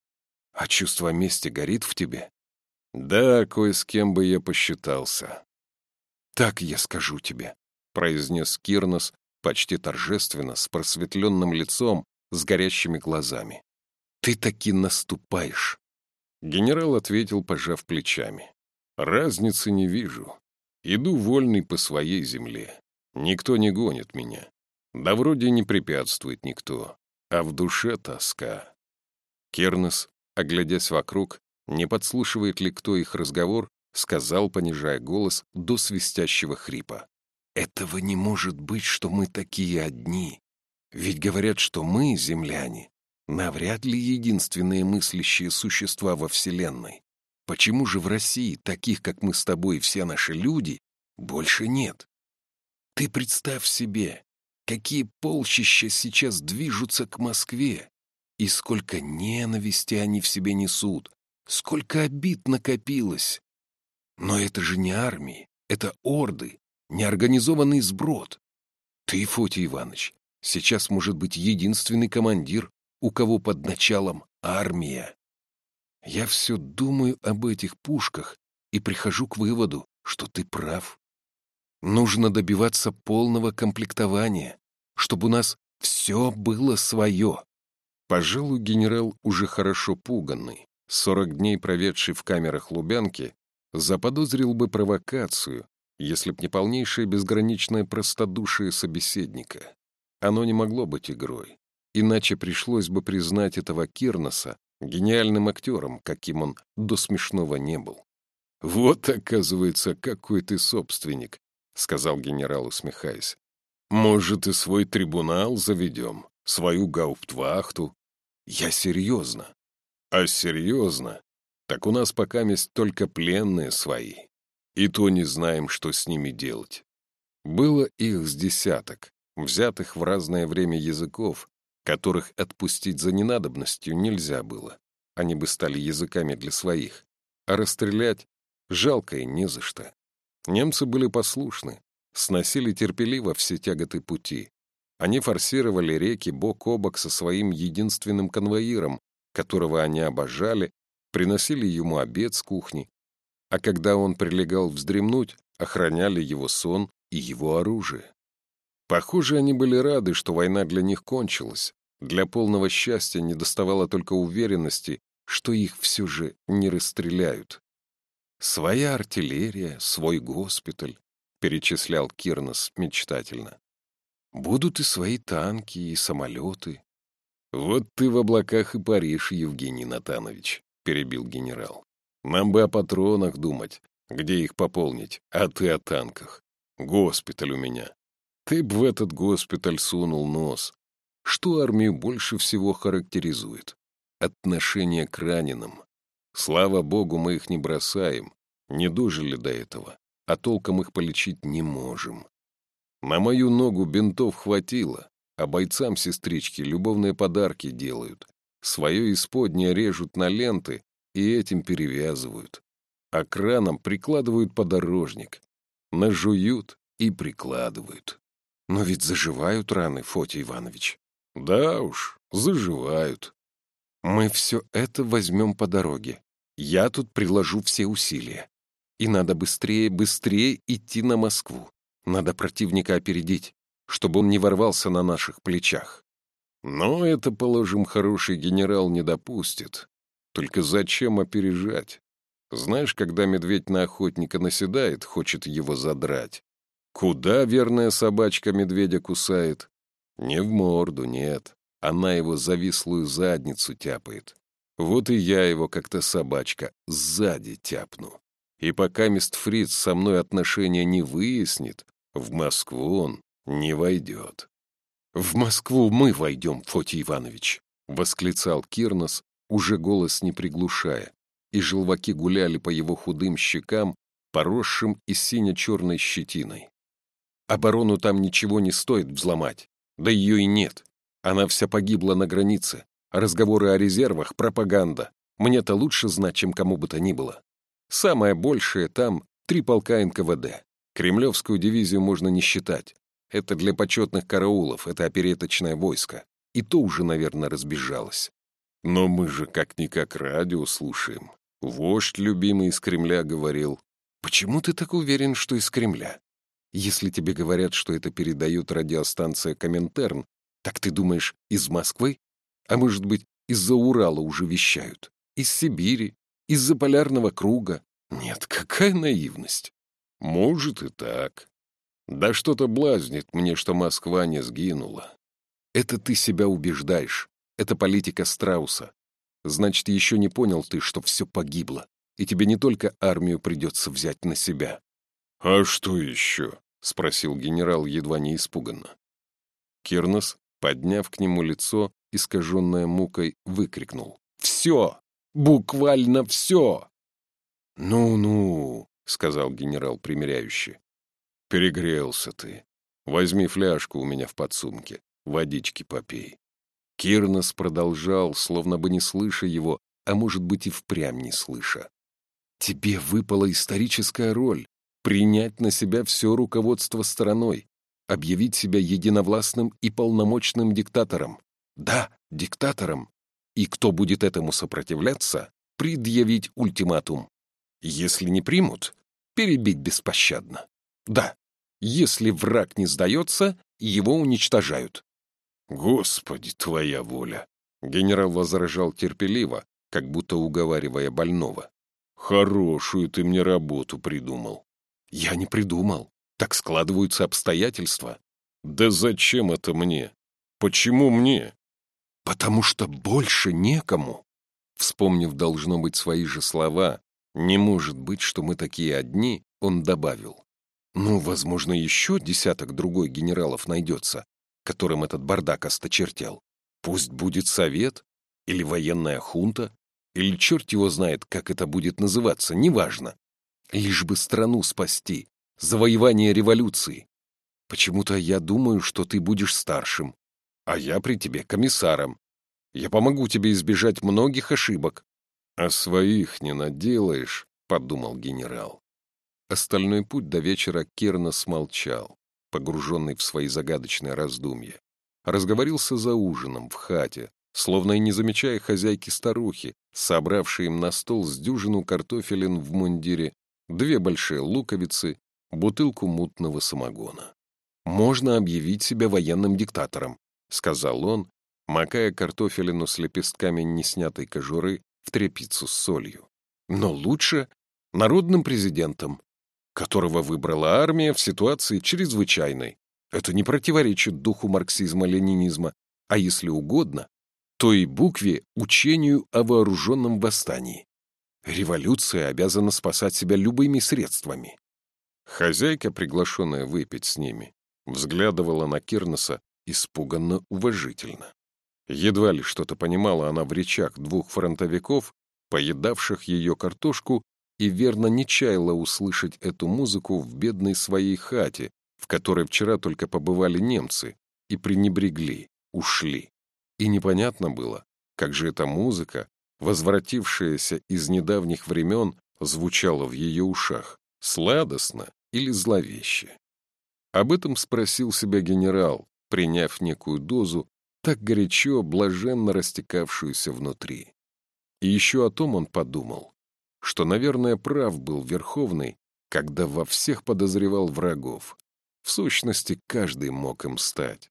Speaker 1: «А чувство мести горит в тебе?» «Да, кое с кем бы я посчитался». «Так я скажу тебе», — произнес Кирнос почти торжественно, с просветленным лицом, с горящими глазами. «Ты таки наступаешь». Генерал ответил, пожав плечами. «Разницы не вижу. Иду вольный по своей земле. Никто не гонит меня. Да вроде не препятствует никто. А в душе тоска». Кирнос, оглядясь вокруг, не подслушивает ли кто их разговор, сказал, понижая голос до свистящего хрипа: «Этого не может быть, что мы такие одни. Ведь говорят, что мы, земляне, навряд ли единственные мыслящие существа во Вселенной. Почему же в России таких, как мы с тобой, все наши люди, больше нет? Ты представь себе, какие полчища сейчас движутся к Москве, и сколько ненависти они в себе несут, сколько обид накопилось. Но это же не армии, это орды, неорганизованный сброд. Ты, Фотий Иванович, сейчас может быть единственный командир, у кого под началом армия. Я все думаю об этих пушках и прихожу к выводу, что ты прав. Нужно добиваться полного комплектования, чтобы у нас все было свое». Пожалуй, генерал, уже хорошо пуганный, сорок дней проведший в камерах Лубянки, заподозрил бы провокацию, если б не полнейшее безграничное простодушие собеседника. Оно не могло быть игрой, иначе пришлось бы признать этого Кирноса гениальным актером, каким он до смешного не был. «Вот, оказывается, какой ты собственник», — сказал генерал, усмехаясь. «Может, и свой трибунал заведем, свою гауптвахту?» «Я серьезно». «А серьезно? Так у нас пока есть только пленные свои. И то не знаем, что с ними делать». Было их с десяток, взятых в разное время языков, которых отпустить за ненадобностью нельзя было. Они бы стали языками для своих. А расстрелять жалко и не за что. Немцы были послушны, сносили терпеливо все тяготы пути. Они форсировали реки бок о бок со своим единственным конвоиром, которого они обожали, приносили ему обед с кухни, а когда он прилегал вздремнуть, охраняли его сон и его оружие. Похоже, они были рады, что война для них кончилась. Для полного счастья недоставало только уверенности, что их все же не расстреляют. «Своя артиллерия, свой госпиталь», — перечислял Кирнос мечтательно. «Будут и свои танки, и самолеты». «Вот ты в облаках и паришь, Евгений Натанович», — перебил генерал. «Нам бы о патронах думать, где их пополнить, а ты о танках. Госпиталь у меня. Ты б в этот госпиталь сунул нос. Что армию больше всего характеризует? Отношение к раненым. Слава богу, мы их не бросаем, не дожили до этого, а толком их полечить не можем. На мою ногу бинтов хватило, а бойцам сестрички любовные подарки делают. Свое исподнее режут на ленты и этим перевязывают. А к ранам прикладывают подорожник. Нажуют и прикладывают. Но ведь заживают раны, Фотий Иванович. Да уж, заживают. Мы все это возьмем по дороге. Я тут приложу все усилия. И надо быстрее, быстрее идти на Москву. Надо противника опередить, чтобы он не ворвался на наших плечах. Но это, положим, хороший генерал не допустит. Только зачем опережать? Знаешь, когда медведь на охотника наседает, хочет его задрать. Куда верная собачка медведя кусает? Не в морду, нет. Она его завислую задницу тяпает. Вот и я его, как-то собачка, сзади тяпну. И пока мист Фриц со мной отношения не выяснит, в Москву он не войдет. «В Москву мы войдем, Фотий Иванович!» — восклицал Кирнос, уже голос не приглушая, и желваки гуляли по его худым щекам, поросшим и сине-черной щетиной. «Оборону там ничего не стоит взломать, да ее и нет. Она вся погибла на границе. Разговоры о резервах — пропаганда. Мне-то лучше знать, чем кому бы то ни было. Самое большее там — три полка эн ка вэ дэ. Кремлевскую дивизию можно не считать. Это для почетных караулов, это опереточное войско. И то уже, наверное, разбежалось. Но мы же как-никак радио слушаем. Вождь любимый из Кремля говорил. Почему ты так уверен, что из Кремля? Если тебе говорят, что это передает радиостанция Коминтерн, так ты думаешь, из Москвы? А может быть, из-за Урала уже вещают? Из Сибири? Из-за полярного круга? Нет, какая наивность. Может и так. Да что-то блазнит мне, что Москва не сгинула. Это ты себя убеждаешь. Это политика страуса. Значит, еще не понял ты, что все погибло, и тебе не только армию придется взять на себя. — А что еще? — спросил генерал едва не испуганно. Кирнос, подняв к нему лицо, искаженное мукой, выкрикнул. — Все! Буквально все! «Ну-ну», — сказал генерал примиряюще. «Перегрелся ты. Возьми фляжку у меня в подсумке, водички попей». Кирнос продолжал, словно бы не слыша его, а может быть и впрямь не слыша. «Тебе выпала историческая роль — принять на себя все руководство страной, объявить себя единовластным и полномочным диктатором. Да, диктатором. И кто будет этому сопротивляться, предъявить ультиматум. Если не примут, перебить беспощадно. Да, если враг не сдается, его уничтожают». «Господи, твоя воля!» — генерал возражал терпеливо, как будто уговаривая больного. «Хорошую ты мне работу придумал». «Я не придумал. Так складываются обстоятельства». «Да зачем это мне? Почему мне?» «Потому что больше некому». Вспомнив, должно быть, свои же слова, «Не может быть, что мы такие одни», он добавил. «Ну, возможно, еще десяток другой генералов найдется, которым этот бардак осточертел. Пусть будет совет, или военная хунта, или черт его знает, как это будет называться, неважно. Лишь бы страну спасти, завоевание революции. Почему-то я думаю, что ты будешь старшим, а я при тебе комиссаром. Я помогу тебе избежать многих ошибок». «А своих не наделаешь», — подумал генерал. Остальной путь до вечера Кирнос молчал, погруженный в свои загадочные раздумья. Разговорился за ужином в хате, словно и не замечая хозяйки-старухи, собравшей им на стол с дюжину картофелин в мундире, две большие луковицы, бутылку мутного самогона. «Можно объявить себя военным диктатором», — сказал он, макая картофелину с лепестками неснятой кожуры в тряпицу с солью. «Но лучше народным президентом, которого выбрала армия в ситуации чрезвычайной. Это не противоречит духу марксизма-ленинизма, а если угодно, то и букве учению о вооруженном восстании. Революция обязана спасать себя любыми средствами». Хозяйка, приглашенная выпить с ними, взглядывала на Кирноса испуганно уважительно. Едва ли что-то понимала она в речах двух фронтовиков, поедавших ее картошку, и верно не чаяла услышать эту музыку в бедной своей хате, в которой вчера только побывали немцы, и пренебрегли, ушли. И непонятно было, как же эта музыка, возвратившаяся из недавних времен, звучала в ее ушах, сладостно или зловеще. Об этом спросил себя генерал, приняв некую дозу, так горячо, блаженно растекавшуюся внутри. И еще о том он подумал, что, наверное, прав был Верховный, когда во всех подозревал врагов. В сущности, каждый мог им стать.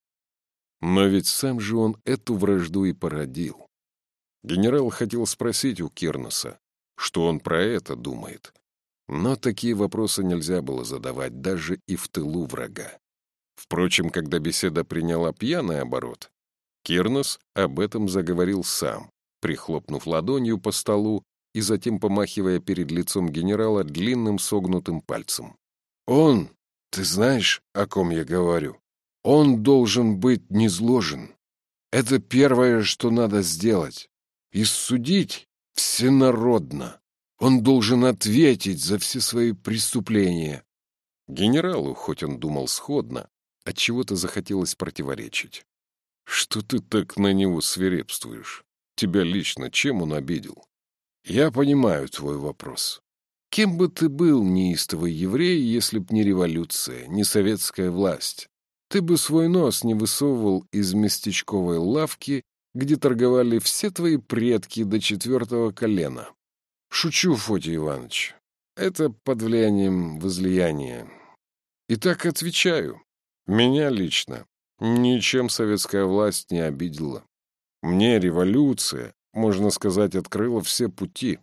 Speaker 1: Но ведь сам же он эту вражду и породил. Генерал хотел спросить у Кирноса, что он про это думает. Но такие вопросы нельзя было задавать даже и в тылу врага. Впрочем, когда беседа приняла пьяный оборот, Кирнос об этом заговорил сам, прихлопнув ладонью по столу и затем помахивая перед лицом генерала длинным согнутым пальцем. «Он, ты знаешь, о ком я говорю? Он должен быть низложен. Это первое, что надо сделать. И судить всенародно. Он должен ответить за все свои преступления». Генералу, хоть он думал сходно, отчего-то захотелось противоречить. «Что ты так на него свирепствуешь? Тебя лично чем он обидел?» «Я понимаю твой вопрос. Кем бы ты был, неистовый еврей, если б не революция, не советская власть? Ты бы свой нос не высовывал из местечковой лавки, где торговали все твои предки до четвертого колена. Шучу, Фотий Иванович. Это под влиянием возлияния. Итак, отвечаю. Меня лично ничем советская власть не обидела. Мне революция, можно сказать, открыла все пути.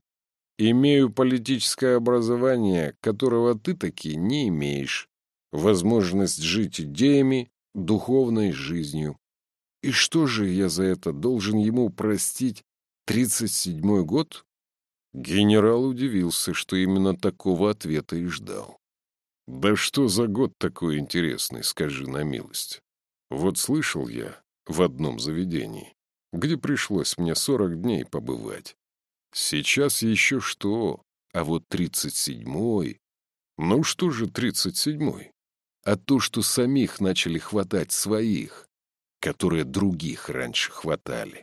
Speaker 1: Имею политическое образование, которого ты таки не имеешь. Возможность жить идеями, духовной жизнью. И что же я за это должен ему простить тридцать седьмой год?» Генерал удивился, что именно такого ответа и ждал. «Да что за год такой интересный, скажи на милость? Вот слышал я в одном заведении, где пришлось мне сорок дней побывать. Сейчас еще что, а вот тридцать седьмой... Ну что же тридцать седьмой? А то, что самих начали хватать своих, которые других раньше хватали.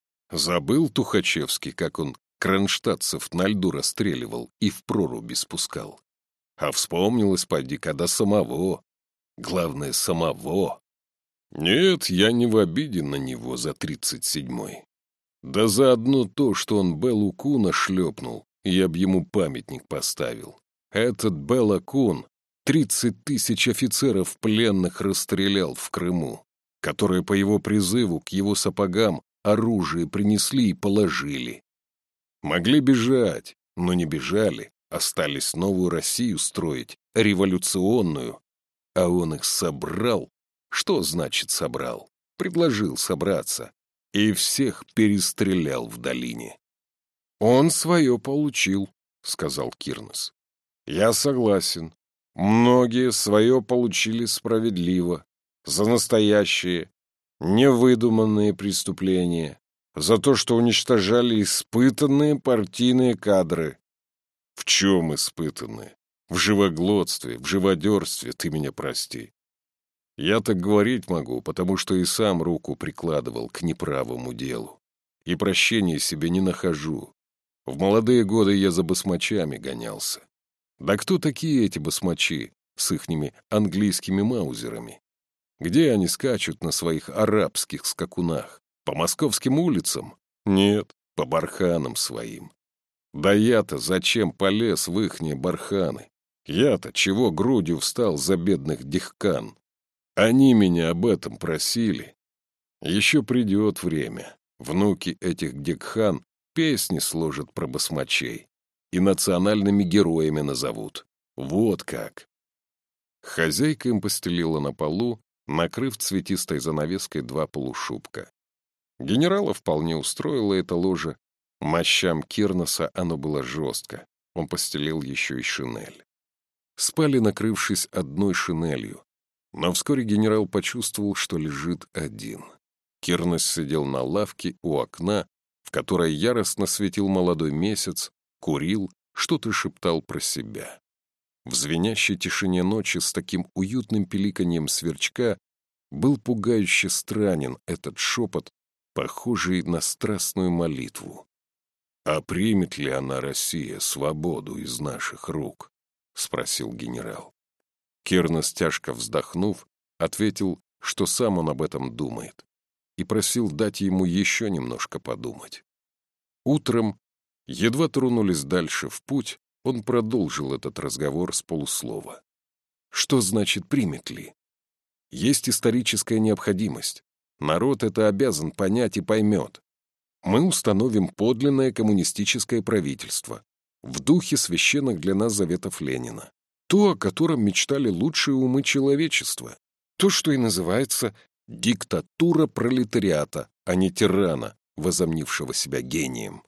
Speaker 1: Забыл Тухачевский, как он кронштадтцев на льду расстреливал и в проруби спускал? А вспомнилось, поди, когда самого. Главное, самого. Нет, я не в обиде на него за тридцать седьмой. Да за одно то, что он Беллу Куна шлепнул, я б ему памятник поставил. Этот Белла Кун тридцать тысяч офицеров пленных расстрелял в Крыму, которые по его призыву к его сапогам оружие принесли и положили. Могли бежать, но не бежали, остались новую Россию строить, революционную. А он их собрал. Что значит собрал? Предложил собраться. И всех перестрелял в долине. «Он свое получил», — сказал Кирнос. «Я согласен. Многие свое получили справедливо. За настоящие, невыдуманные преступления. За то, что уничтожали испытанные партийные кадры». «В чем испытанные? В живоглотстве, в живодерстве, ты меня прости. Я так говорить могу, потому что и сам руку прикладывал к неправому делу. И прощения себе не нахожу. В молодые годы я за басмачами гонялся. Да кто такие эти басмачи с ихними английскими маузерами? Где они скачут на своих арабских скакунах? По московским улицам? Нет, по барханам своим. Да я-то зачем полез в ихние барханы? Я-то чего грудью встал за бедных дихкан? Они меня об этом просили. Еще придет время. Внуки этих дикхан песни сложат про басмачей и национальными героями назовут. Вот как. Хозяйка им постелила на полу, накрыв цветистой занавеской два полушубка. Генерала вполне устроило это ложе. Мощам Кирноса оно было жестко. Он постелил еще и шинель. Спали, накрывшись одной шинелью. Но вскоре генерал почувствовал, что лежит один. Кирнос сидел на лавке у окна, в которое яростно светил молодой месяц, курил, что-то шептал про себя. В звенящей тишине ночи с таким уютным пиликаньем сверчка был пугающе странен этот шепот, похожий на страстную молитву. «А примет ли она, Россия, свободу из наших рук?» — спросил генерал. Кирнос, тяжко вздохнув, ответил, что сам он об этом думает, и просил дать ему еще немножко подумать. Утром, едва тронулись дальше в путь, он продолжил этот разговор с полуслова. Что значит «примет ли»? Есть историческая необходимость. Народ это обязан понять и поймет. Мы установим подлинное коммунистическое правительство в духе священных для нас заветов Ленина. То, о котором мечтали лучшие умы человечества. То, что и называется диктатура пролетариата, а не тирана, возомнившего себя гением.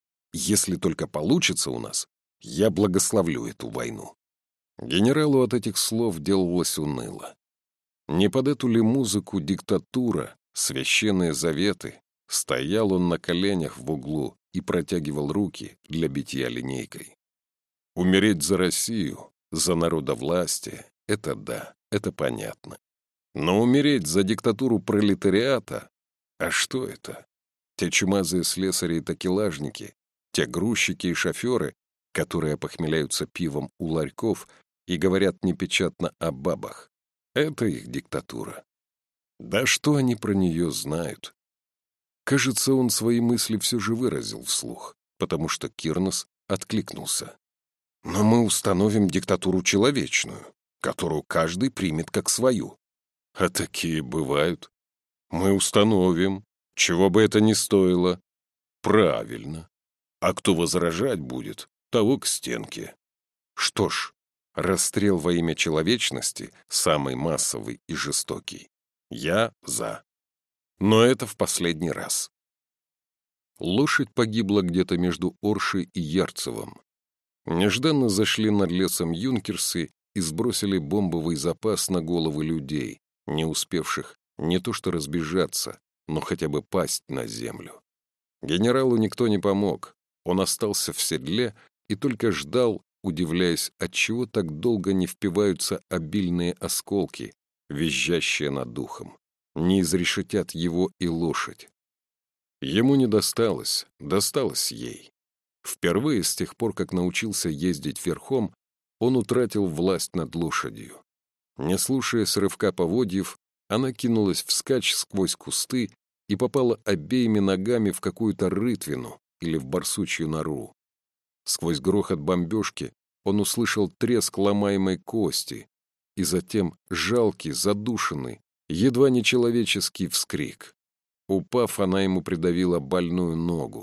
Speaker 1: Если только получится у нас, я благословлю эту войну». Генералу от этих слов делалось уныло. Не под эту ли музыку диктатура, священные заветы, стоял он на коленях в углу и протягивал руки для битья линейкой. Умереть за Россию, за народовластие — это да, это понятно. Но умереть за диктатуру пролетариата — а что это? Те чумазые слесари и такелажники, те грузчики и шоферы, которые похмеляются пивом у ларьков и говорят непечатно о бабах. Это их диктатура. Да что они про нее знают? Кажется, он свои мысли все же выразил вслух, потому что Кирнос откликнулся. «Но мы установим диктатуру человечную, которую каждый примет как свою». «А такие бывают. Мы установим, чего бы это ни стоило». «Правильно. А кто возражать будет, того к стенке». Что ж, расстрел во имя человечности самый массовый и жестокий. Я за. Но это в последний раз. Лошадь погибла где-то между Оршей и Ярцевым. Нежданно зашли над лесом юнкерсы и сбросили бомбовый запас на головы людей, не успевших не то что разбежаться, но хотя бы пасть на землю. Генералу никто не помог. Он остался в седле и только ждал, удивляясь, отчего так долго не впиваются обильные осколки, визжащие над духом. Не изрешетят его и лошадь. Ему не досталось, досталось ей. Впервые с тех пор, как научился ездить верхом, он утратил власть над лошадью. Не слушаясь рывка поводьев, она кинулась вскачь сквозь кусты и попала обеими ногами в какую-то рытвину или в барсучью нору. Сквозь грохот бомбежки он услышал треск ломаемой кости и затем жалкий, задушенный, едва не человеческий вскрик. Упав, она ему придавила больную ногу.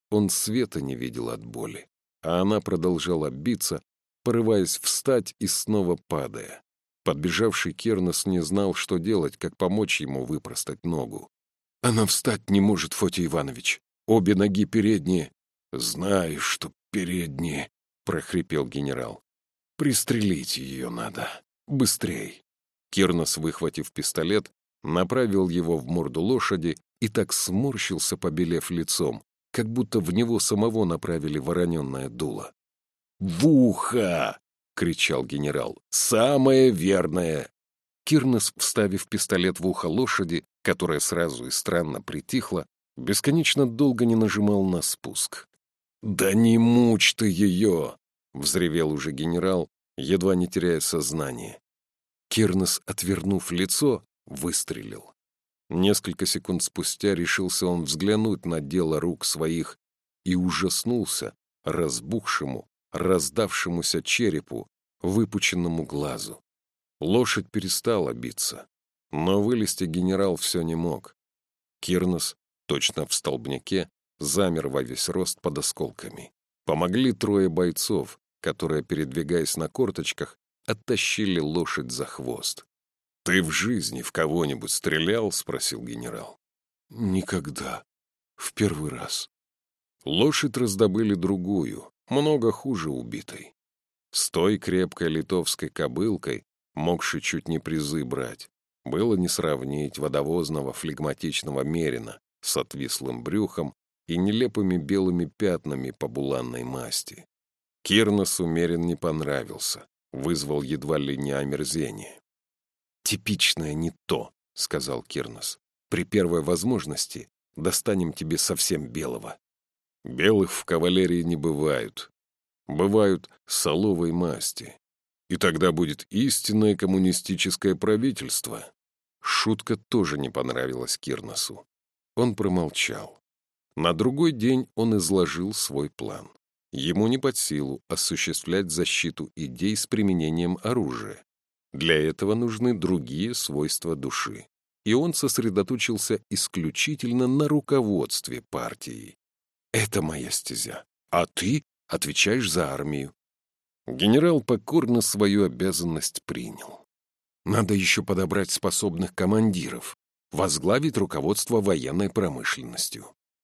Speaker 1: Он света не видел от боли, а она продолжала биться, порываясь встать и снова падая. Подбежавший Кернес не знал, что делать, как помочь ему выпростать ногу. «Она встать не может, Фотий Иванович. Обе ноги передние». «Знаю, что передние», — прохрипел генерал. «Пристрелить ее надо. Быстрей». Кернес, выхватив пистолет, направил его в морду лошади и так сморщился, побелев лицом, как будто в него самого направили вороненное дуло. «В ухо!» — кричал генерал. «Самое верное!» Кернес, вставив пистолет в ухо лошади, которая сразу и странно притихла, бесконечно долго не нажимал на спуск. «Да не мучь ты ее!» — взревел уже генерал, едва не теряя сознание. Кернес, отвернув лицо, выстрелил. Несколько секунд спустя решился он взглянуть на дело рук своих и ужаснулся разбухшему, раздавшемуся черепу, выпученному глазу. Лошадь перестала биться, но вылезти генерал все не мог. Кернес, точно в столбняке, замер во весь рост под осколками. Помогли трое бойцов, которые, передвигаясь на корточках, оттащили лошадь за хвост. «Ты в жизни в кого-нибудь стрелял?» — спросил генерал. «Никогда. В первый раз». Лошадь раздобыли другую, много хуже убитой. С той крепкой литовской кобылкой, могшей чуть не призы брать, было не сравнить водовозного флегматичного мерина с отвислым брюхом и нелепыми белыми пятнами по буланной масти. Кернесу мерин не понравился, вызвал едва ли не омерзение. «Типичное не то», — сказал Кернес. «При первой возможности достанем тебе совсем белого». «Белых в кавалерии не бывают. Бывают соловой масти. И тогда будет истинное коммунистическое правительство». Шутка тоже не понравилась Кернесу. Он промолчал. На другой день он изложил свой план. Ему не под силу осуществлять защиту идей с применением оружия. Для этого нужны другие свойства души. И он сосредоточился исключительно на руководстве партией. «Это моя стезя, а ты отвечаешь за армию». Генерал покорно свою обязанность принял. Надо еще подобрать способных командиров, возглавить руководство военной промышленностью.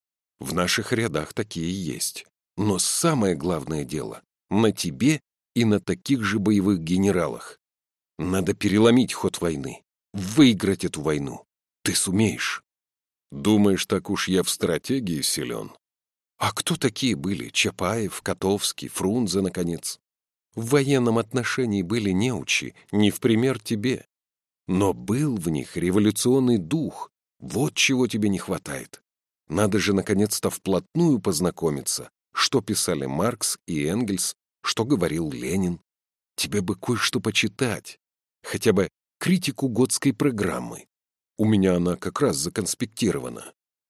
Speaker 1: В наших рядах такие есть. Но самое главное дело — на тебе и на таких же боевых генералах. Надо переломить ход войны, выиграть эту войну. Ты сумеешь. Думаешь, так уж я в стратегии силен? А кто такие были? Чапаев, Котовский, Фрунзе, наконец. В военном отношении были неучи, не в пример тебе. Но был в них революционный дух. Вот чего тебе не хватает. Надо же наконец-то вплотную познакомиться, что писали Маркс и Энгельс, что говорил Ленин. Тебе бы кое-что почитать, хотя бы критику готской программы. У меня она как раз законспектирована.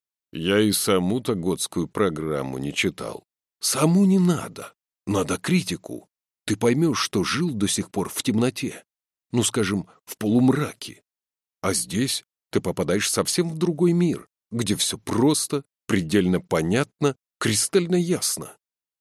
Speaker 1: Я и саму-то готскую программу не читал. Саму не надо, надо критику. Ты поймешь, что жил до сих пор в темноте, ну, скажем, в полумраке. А здесь ты попадаешь совсем в другой мир, где все просто, предельно понятно, кристально ясно.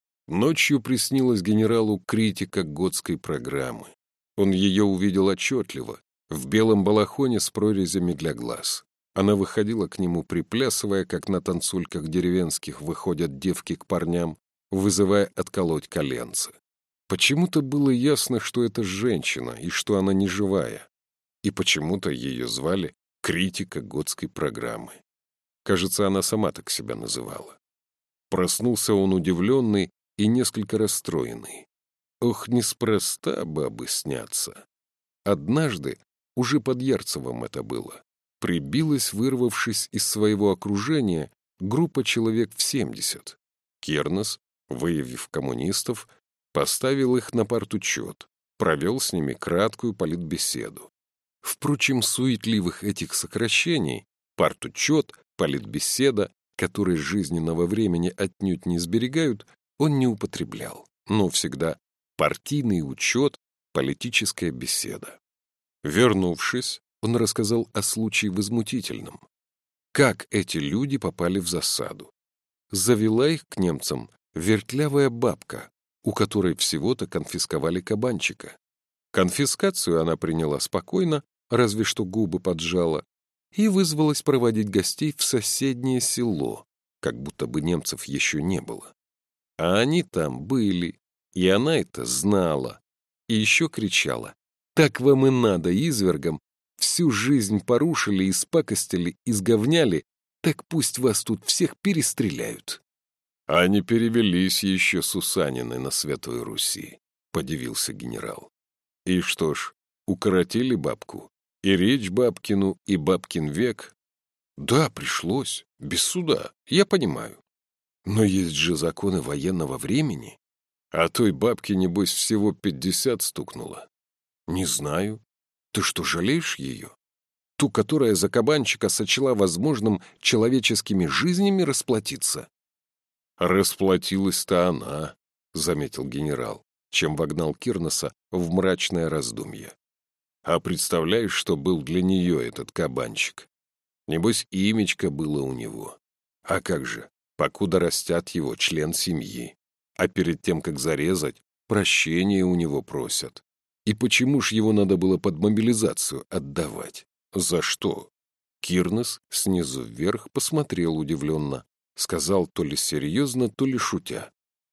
Speaker 1: Ночью приснилась генералу критика готской программы. Он ее увидел отчетливо, в белом балахоне с прорезями для глаз. Она выходила к нему, приплясывая, как на танцульках деревенских выходят девки к парням, вызывая отколоть коленца. Почему-то было ясно, что это женщина и что она не живая. И почему-то ее звали критика готской программы. Кажется, она сама так себя называла. Проснулся он удивленный и несколько расстроенный. Ох, неспроста бабы снятся. Однажды, уже под Ярцевым это было, прибилась, вырвавшись из своего окружения, группа человек в семьдесят. Кернес, выявив коммунистов, поставил их на партучет, провел с ними краткую политбеседу. Впрочем, суетливых этих сокращений — партучет, политбеседа, которые жизненного времени отнюдь не сберегают, он не употреблял, но всегда партийный учет, политическая беседа. Вернувшись, он рассказал о случае возмутительном. Как эти люди попали в засаду. завела их к немцам вертлявая бабка, у которой всего-то конфисковали кабанчика. Конфискацию она приняла спокойно, разве что губы поджала, и вызвалась проводить гостей в соседнее село, как будто бы немцев еще не было. А они там были, и она это знала. И еще кричала: «Так вам и надо, извергам! Всю жизнь порушили, испакостили, изговняли, так пусть вас тут всех перестреляют». А не перевелись еще Сусанины на Святой Руси, подивился генерал. И что ж, укоротили бабку? И речь бабкину, и бабкин век? Да, пришлось, без суда, я понимаю. Но есть же законы военного времени. А той бабке, небось, всего пятьдесят стукнуло. Не знаю. Ты что, жалеешь ее? Ту, которая за кабанчика сочла возможным человеческими жизнями расплатиться? Расплатилась-то она, заметил генерал, чем вогнал Кирнеса в мрачное раздумье. А представляешь, что был для нее этот кабанчик? Небось, имечко было у него. А как же, покуда растят его, член семьи. А перед тем, как зарезать, прощения у него просят. И почему ж его надо было под мобилизацию отдавать? За что? Кирнес снизу вверх посмотрел удивленно. Сказал то ли серьезно, то ли шутя.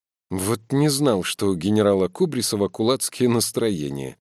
Speaker 1: Вот не знал, что у генерала Кубрисова кулацкие настроения.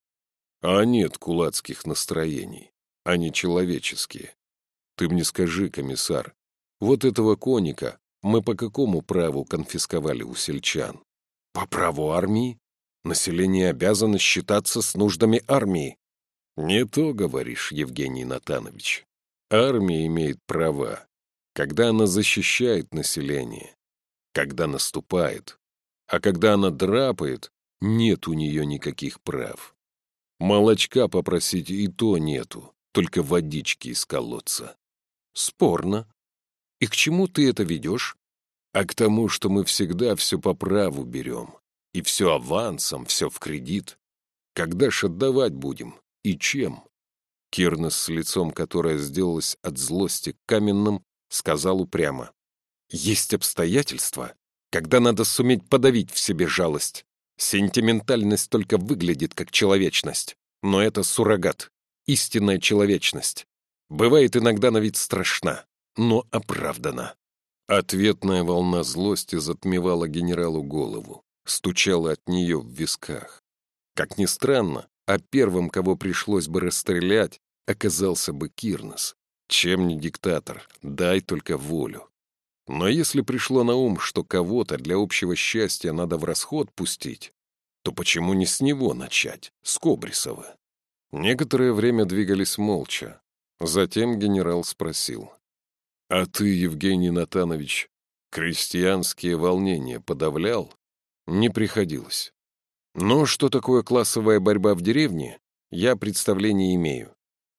Speaker 1: А нет кулацких настроений. Они человеческие. Ты мне скажи, комиссар, вот этого коника мы по какому праву конфисковали у сельчан? По праву армии? Население обязано считаться с нуждами армии. Не то говоришь, Евгений Натанович. Армия имеет права, когда она защищает население, когда наступает, а когда она драпает, нет у нее никаких прав. Молочка попросить и то нету, только водички из колодца. Спорно. И к чему ты это ведешь? А к тому, что мы всегда все по праву берем. И все авансом, все в кредит. Когда ж отдавать будем? И чем? Кирнес, с лицом которое сделалось от злости каменным, сказал упрямо. Есть обстоятельства, когда надо суметь подавить в себе жалость. Сентиментальность только выглядит как человечность, но это суррогат, истинная человечность. Бывает иногда на вид страшна, но оправдана. Ответная волна злости затмевала генералу голову, стучала от нее в висках. Как ни странно, а первым, кого пришлось бы расстрелять, оказался бы Кирнес. Чем не диктатор, дай только волю. Но если пришло на ум, что кого-то для общего счастья надо в расход пустить, то почему не с него начать, с Кобрисова? Некоторое время двигались молча. Затем генерал спросил. «А ты, Евгений Натанович, крестьянские волнения подавлял?» «Не приходилось. Но что такое классовая борьба в деревне, я представления имею».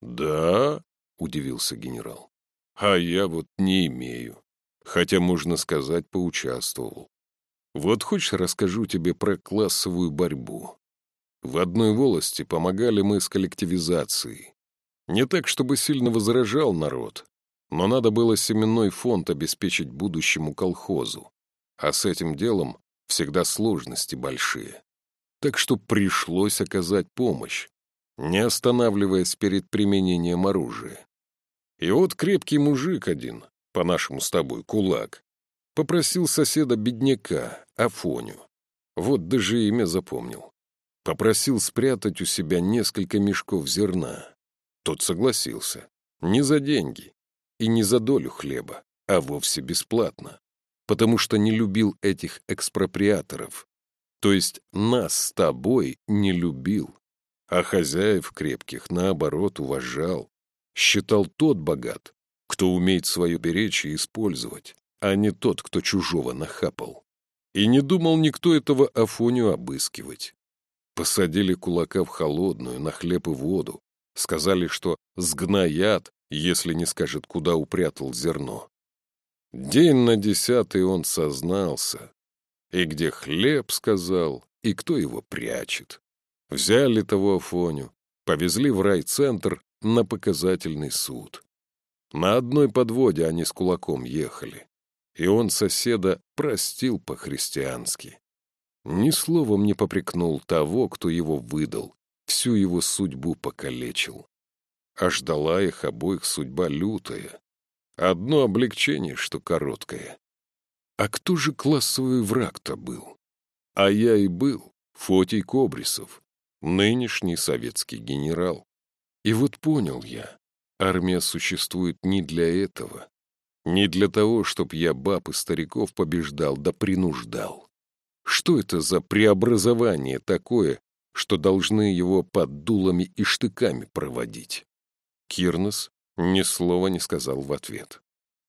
Speaker 1: «Да?» — удивился генерал. «А я вот не имею. Хотя, можно сказать, поучаствовал. Вот хочешь, расскажу тебе про классовую борьбу. В одной волости помогали мы с коллективизацией. Не так, чтобы сильно возражал народ, но надо было семенной фонд обеспечить будущему колхозу. А с этим делом всегда сложности большие. Так что пришлось оказать помощь, не останавливаясь перед применением оружия. И вот крепкий мужик один, по-нашему с тобой кулак, попросил соседа-бедняка, Афоню. Вот даже имя запомнил. Попросил спрятать у себя несколько мешков зерна. Тот согласился. Не за деньги и не за долю хлеба, а вовсе бесплатно. Потому что не любил этих экспроприаторов. То есть нас с тобой не любил. А хозяев крепких, наоборот, уважал. Считал тот богат, кто умеет свое беречь и использовать, а не тот, кто чужого нахапал. И не думал никто этого Афоню обыскивать. Посадили кулака в холодную, на хлеб и воду. Сказали, что сгноят, если не скажет, куда упрятал зерно. День на десятый он сознался. И где хлеб, сказал, и кто его прячет. Взяли того Афоню, повезли в райцентр на показательный суд. На одной подводе они с кулаком ехали. и он соседа простил по-христиански. Ни словом не попрекнул того, кто его выдал, всю его судьбу покалечил. А ждала их обоих судьба лютая. Одно облегчение, что короткое. А кто же классовый враг-то был? А я и был, Фотий Кобрисов, нынешний советский генерал. И вот понял я, армия существует не для этого, не для того, чтоб я баб и стариков побеждал да принуждал. Что это за преобразование такое, что должны его под дулами и штыками проводить? Кирнос ни слова не сказал в ответ.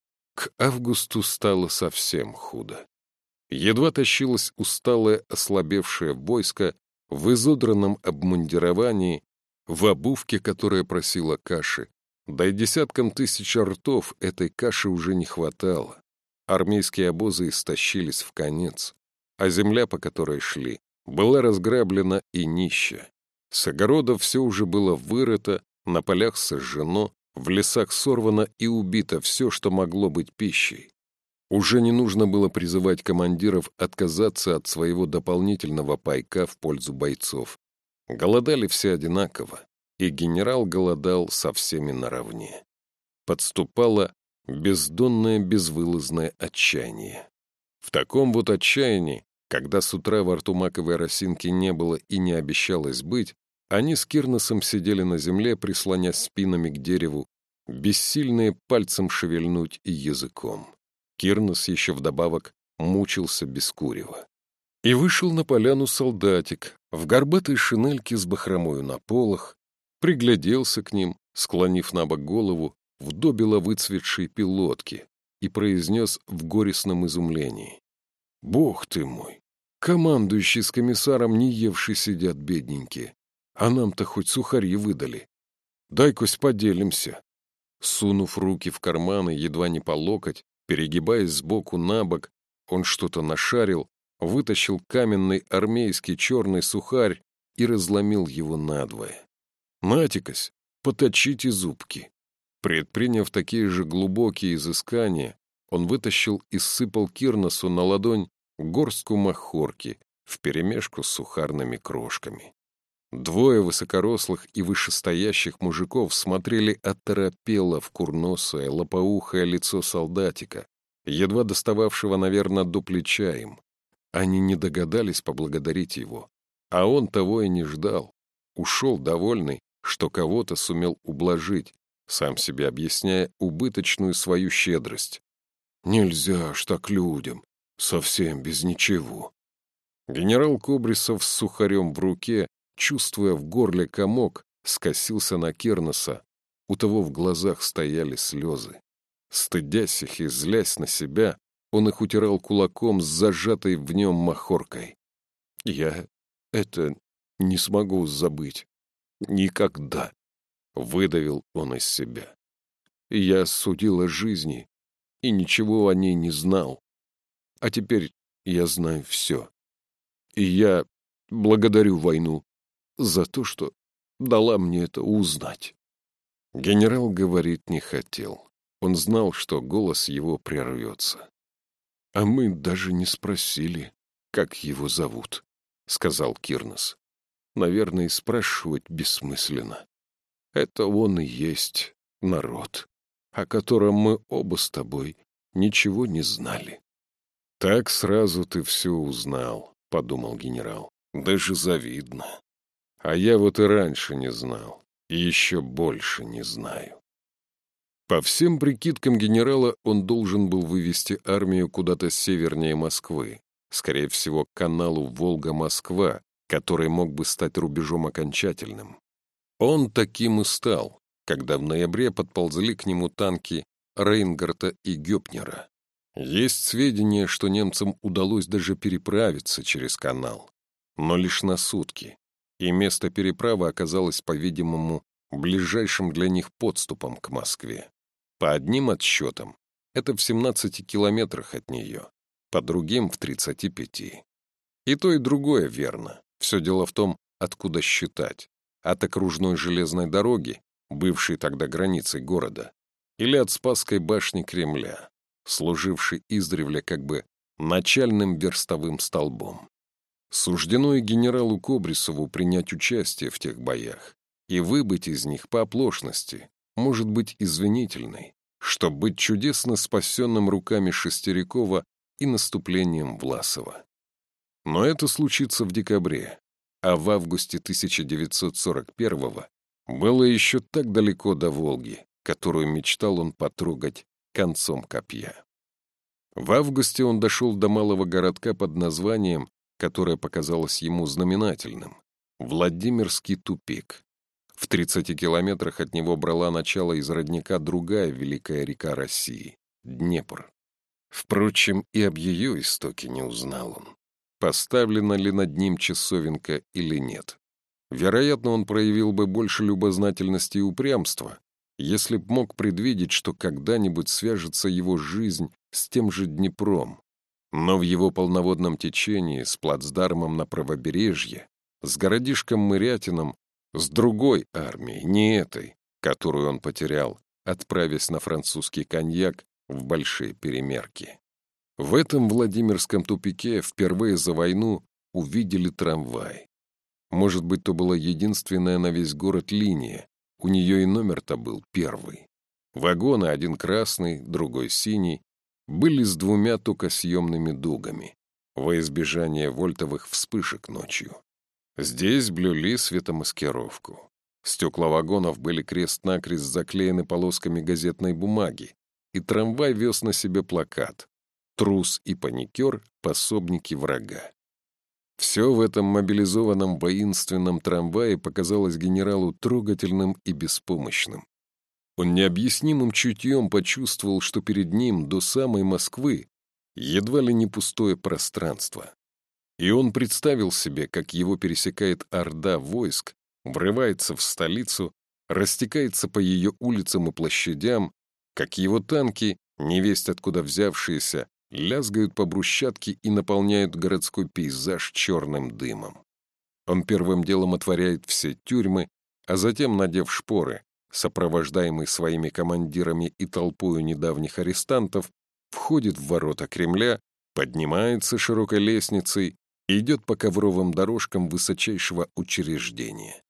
Speaker 1: К августу стало совсем худо. Едва тащилось усталое, ослабевшее войско в изодранном обмундировании, в обувке, которая просила каши, да и десяткам тысяч ртов этой каши уже не хватало. Армейские обозы истощились в конец, а земля, по которой шли, была разграблена и нища. С огородов все уже было вырыто, на полях сожжено, в лесах сорвано и убито все, что могло быть пищей. Уже не нужно было призывать командиров отказаться от своего дополнительного пайка в пользу бойцов. Голодали все одинаково, и генерал голодал со всеми наравне. Подступало бездонное безвылазное отчаяние. В таком вот отчаянии, когда с утра во рту маковой росинки не было и не обещалось быть, они с Кирносом сидели на земле, прислонясь спинами к дереву, бессильные пальцем шевельнуть и языком. Кирнос еще вдобавок мучился без курева. И вышел на поляну солдатик в горбатой шинельке с бахромою на полах, пригляделся к ним, склонив на бок голову в добело выцветшей пилотке, и произнес в горестном изумлении: «Бог ты мой! Командующий с комиссаром не евший сидят бедненькие, а нам-то хоть сухари выдали. Дай-кось поделимся». Сунув руки в карманы едва не по локоть, перегибаясь сбоку на бок, он что-то нашарил, вытащил каменный армейский черный сухарь и разломил его надвое. «Натикось, поточите зубки». Предприняв такие же глубокие изыскания, он вытащил и сыпал Кирносу на ладонь горстку махорки вперемешку с сухарными крошками. Двое высокорослых и вышестоящих мужиков смотрели оторопело в курносое, лопоухое лицо солдатика, едва достававшего, наверное, до плеча им. Они не догадались поблагодарить его, а он того и не ждал. Ушел довольный, что кого-то сумел ублажить, сам себе объясняя убыточную свою щедрость. «Нельзя ж так людям, совсем без ничего». Генерал Кобрисов с сухарем в руке, чувствуя в горле комок, скосился на Кирноса. У того в глазах стояли слезы. Стыдясь их и злясь на себя, он их утирал кулаком с зажатой в нем махоркой. «Я это не смогу забыть. Никогда», — выдавил он из себя. «Я судил о жизни и ничего о ней не знал. А теперь я знаю все. И я благодарю войну за то, что дала мне это узнать». Генерал говорить не хотел. Он знал, что голос его прервется. «А мы даже не спросили, как его зовут», — сказал Кирнос. «Наверное, и спрашивать бессмысленно. Это он и есть народ, о котором мы оба с тобой ничего не знали». «Так сразу ты все узнал», — подумал генерал. «Даже завидно. А я вот и раньше не знал, и еще больше не знаю». По всем прикидкам генерала он должен был вывести армию куда-то севернее Москвы, скорее всего, к каналу Волга-Москва, который мог бы стать рубежом окончательным. Он таким и стал, когда в ноябре подползли к нему танки Рейнгарта и Гёпнера. Есть сведения, что немцам удалось даже переправиться через канал, но лишь на сутки, и место переправы оказалось, по-видимому, ближайшим для них подступом к Москве. По одним отсчетам, это в семнадцати километрах от нее, по другим — в тридцати пяти. И то, и другое верно. Все дело в том, откуда считать. От окружной железной дороги, бывшей тогда границей города, или от Спасской башни Кремля. служивший издревле как бы начальным верстовым столбом. Суждено и генералу Кобрисову принять участие в тех боях и выбыть из них по оплошности, может быть, извинительной, чтобы быть чудесно спасенным руками Шестерякова и наступлением Власова. Но это случится в декабре, а в августе тысяча девятьсот сорок первого было еще так далеко до Волги, которую мечтал он потрогать концом копья. В августе он дошел до малого городка под названием, которое показалось ему знаменательным — Владимирский тупик. В тридцати километрах от него брала начало из родника другая великая река России — Днепр. Впрочем, и об ее истоке не узнал он, поставлена ли над ним часовенка или нет. Вероятно, он проявил бы больше любознательности и упрямства, если б мог предвидеть, что когда-нибудь свяжется его жизнь с тем же Днепром. Но в его полноводном течении, с плацдармом на правобережье, с городишком Мырятином, с другой армией, не этой, которую он потерял, отправясь на французский коньяк в большие перемерки. В этом Владимирском тупике впервые за войну увидели трамвай. Может быть, то была единственная на весь город линия, у нее и номер-то был первый. Вагоны, один красный, другой синий, были с двумя токосъемными дугами, во избежание вольтовых вспышек ночью. Здесь блюли светомаскировку. Стекла вагонов были крест-накрест заклеены полосками газетной бумаги, и трамвай вез на себе плакат «Трус и паникер — пособники врага». Все в этом мобилизованном воинственном трамвае показалось генералу трогательным и беспомощным. Он необъяснимым чутьем почувствовал, что перед ним до самой Москвы едва ли не пустое пространство. И он представил себе, как его пересекает орда войск, врывается в столицу, растекается по ее улицам и площадям, как его танки, невесть откуда взявшиеся, лязгают по брусчатке и наполняют городской пейзаж черным дымом. Он первым делом отворяет все тюрьмы, а затем, надев шпоры, сопровождаемый своими командирами и толпою недавних арестантов, входит в ворота Кремля, поднимается широкой лестницей и идет по ковровым дорожкам высочайшего учреждения.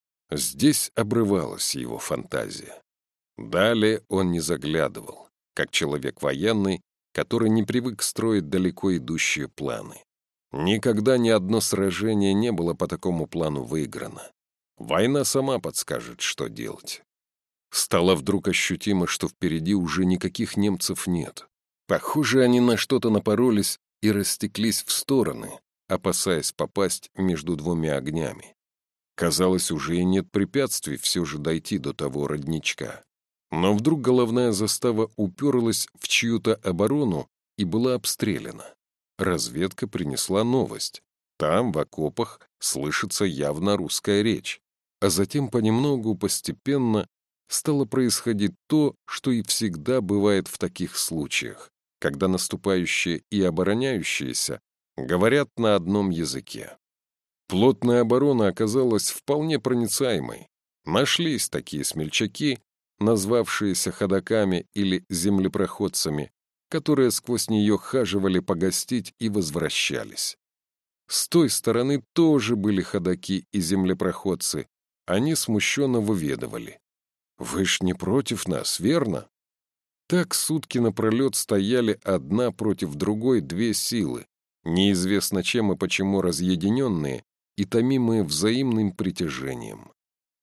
Speaker 1: Здесь обрывалась его фантазия. Далее он не заглядывал, как человек военный, который не привык строить далеко идущие планы. Никогда ни одно сражение не было по такому плану выиграно. Война сама подскажет, что делать. Стало вдруг ощутимо, что впереди уже никаких немцев нет. Похоже, они на что-то напоролись и растеклись в стороны, опасаясь попасть между двумя огнями. Казалось, уже и нет препятствий все же дойти до того родничка. Но вдруг головная застава уперлась в чью-то оборону и была обстреляна. Разведка принесла новость. Там, в окопах, слышится явно русская речь. А затем понемногу, постепенно, стало происходить то, что и всегда бывает в таких случаях, когда наступающие и обороняющиеся говорят на одном языке. Плотная оборона оказалась вполне проницаемой. Нашлись такие смельчаки, назвавшиеся ходоками или землепроходцами, которые сквозь нее хаживали погостить и возвращались. С той стороны тоже были ходаки и землепроходцы. Они смущенно выведывали: «Вы ж не против нас, верно?» Так сутки напролет стояли одна против другой две силы, неизвестно чем и почему разъединенные и томимые взаимным притяжением.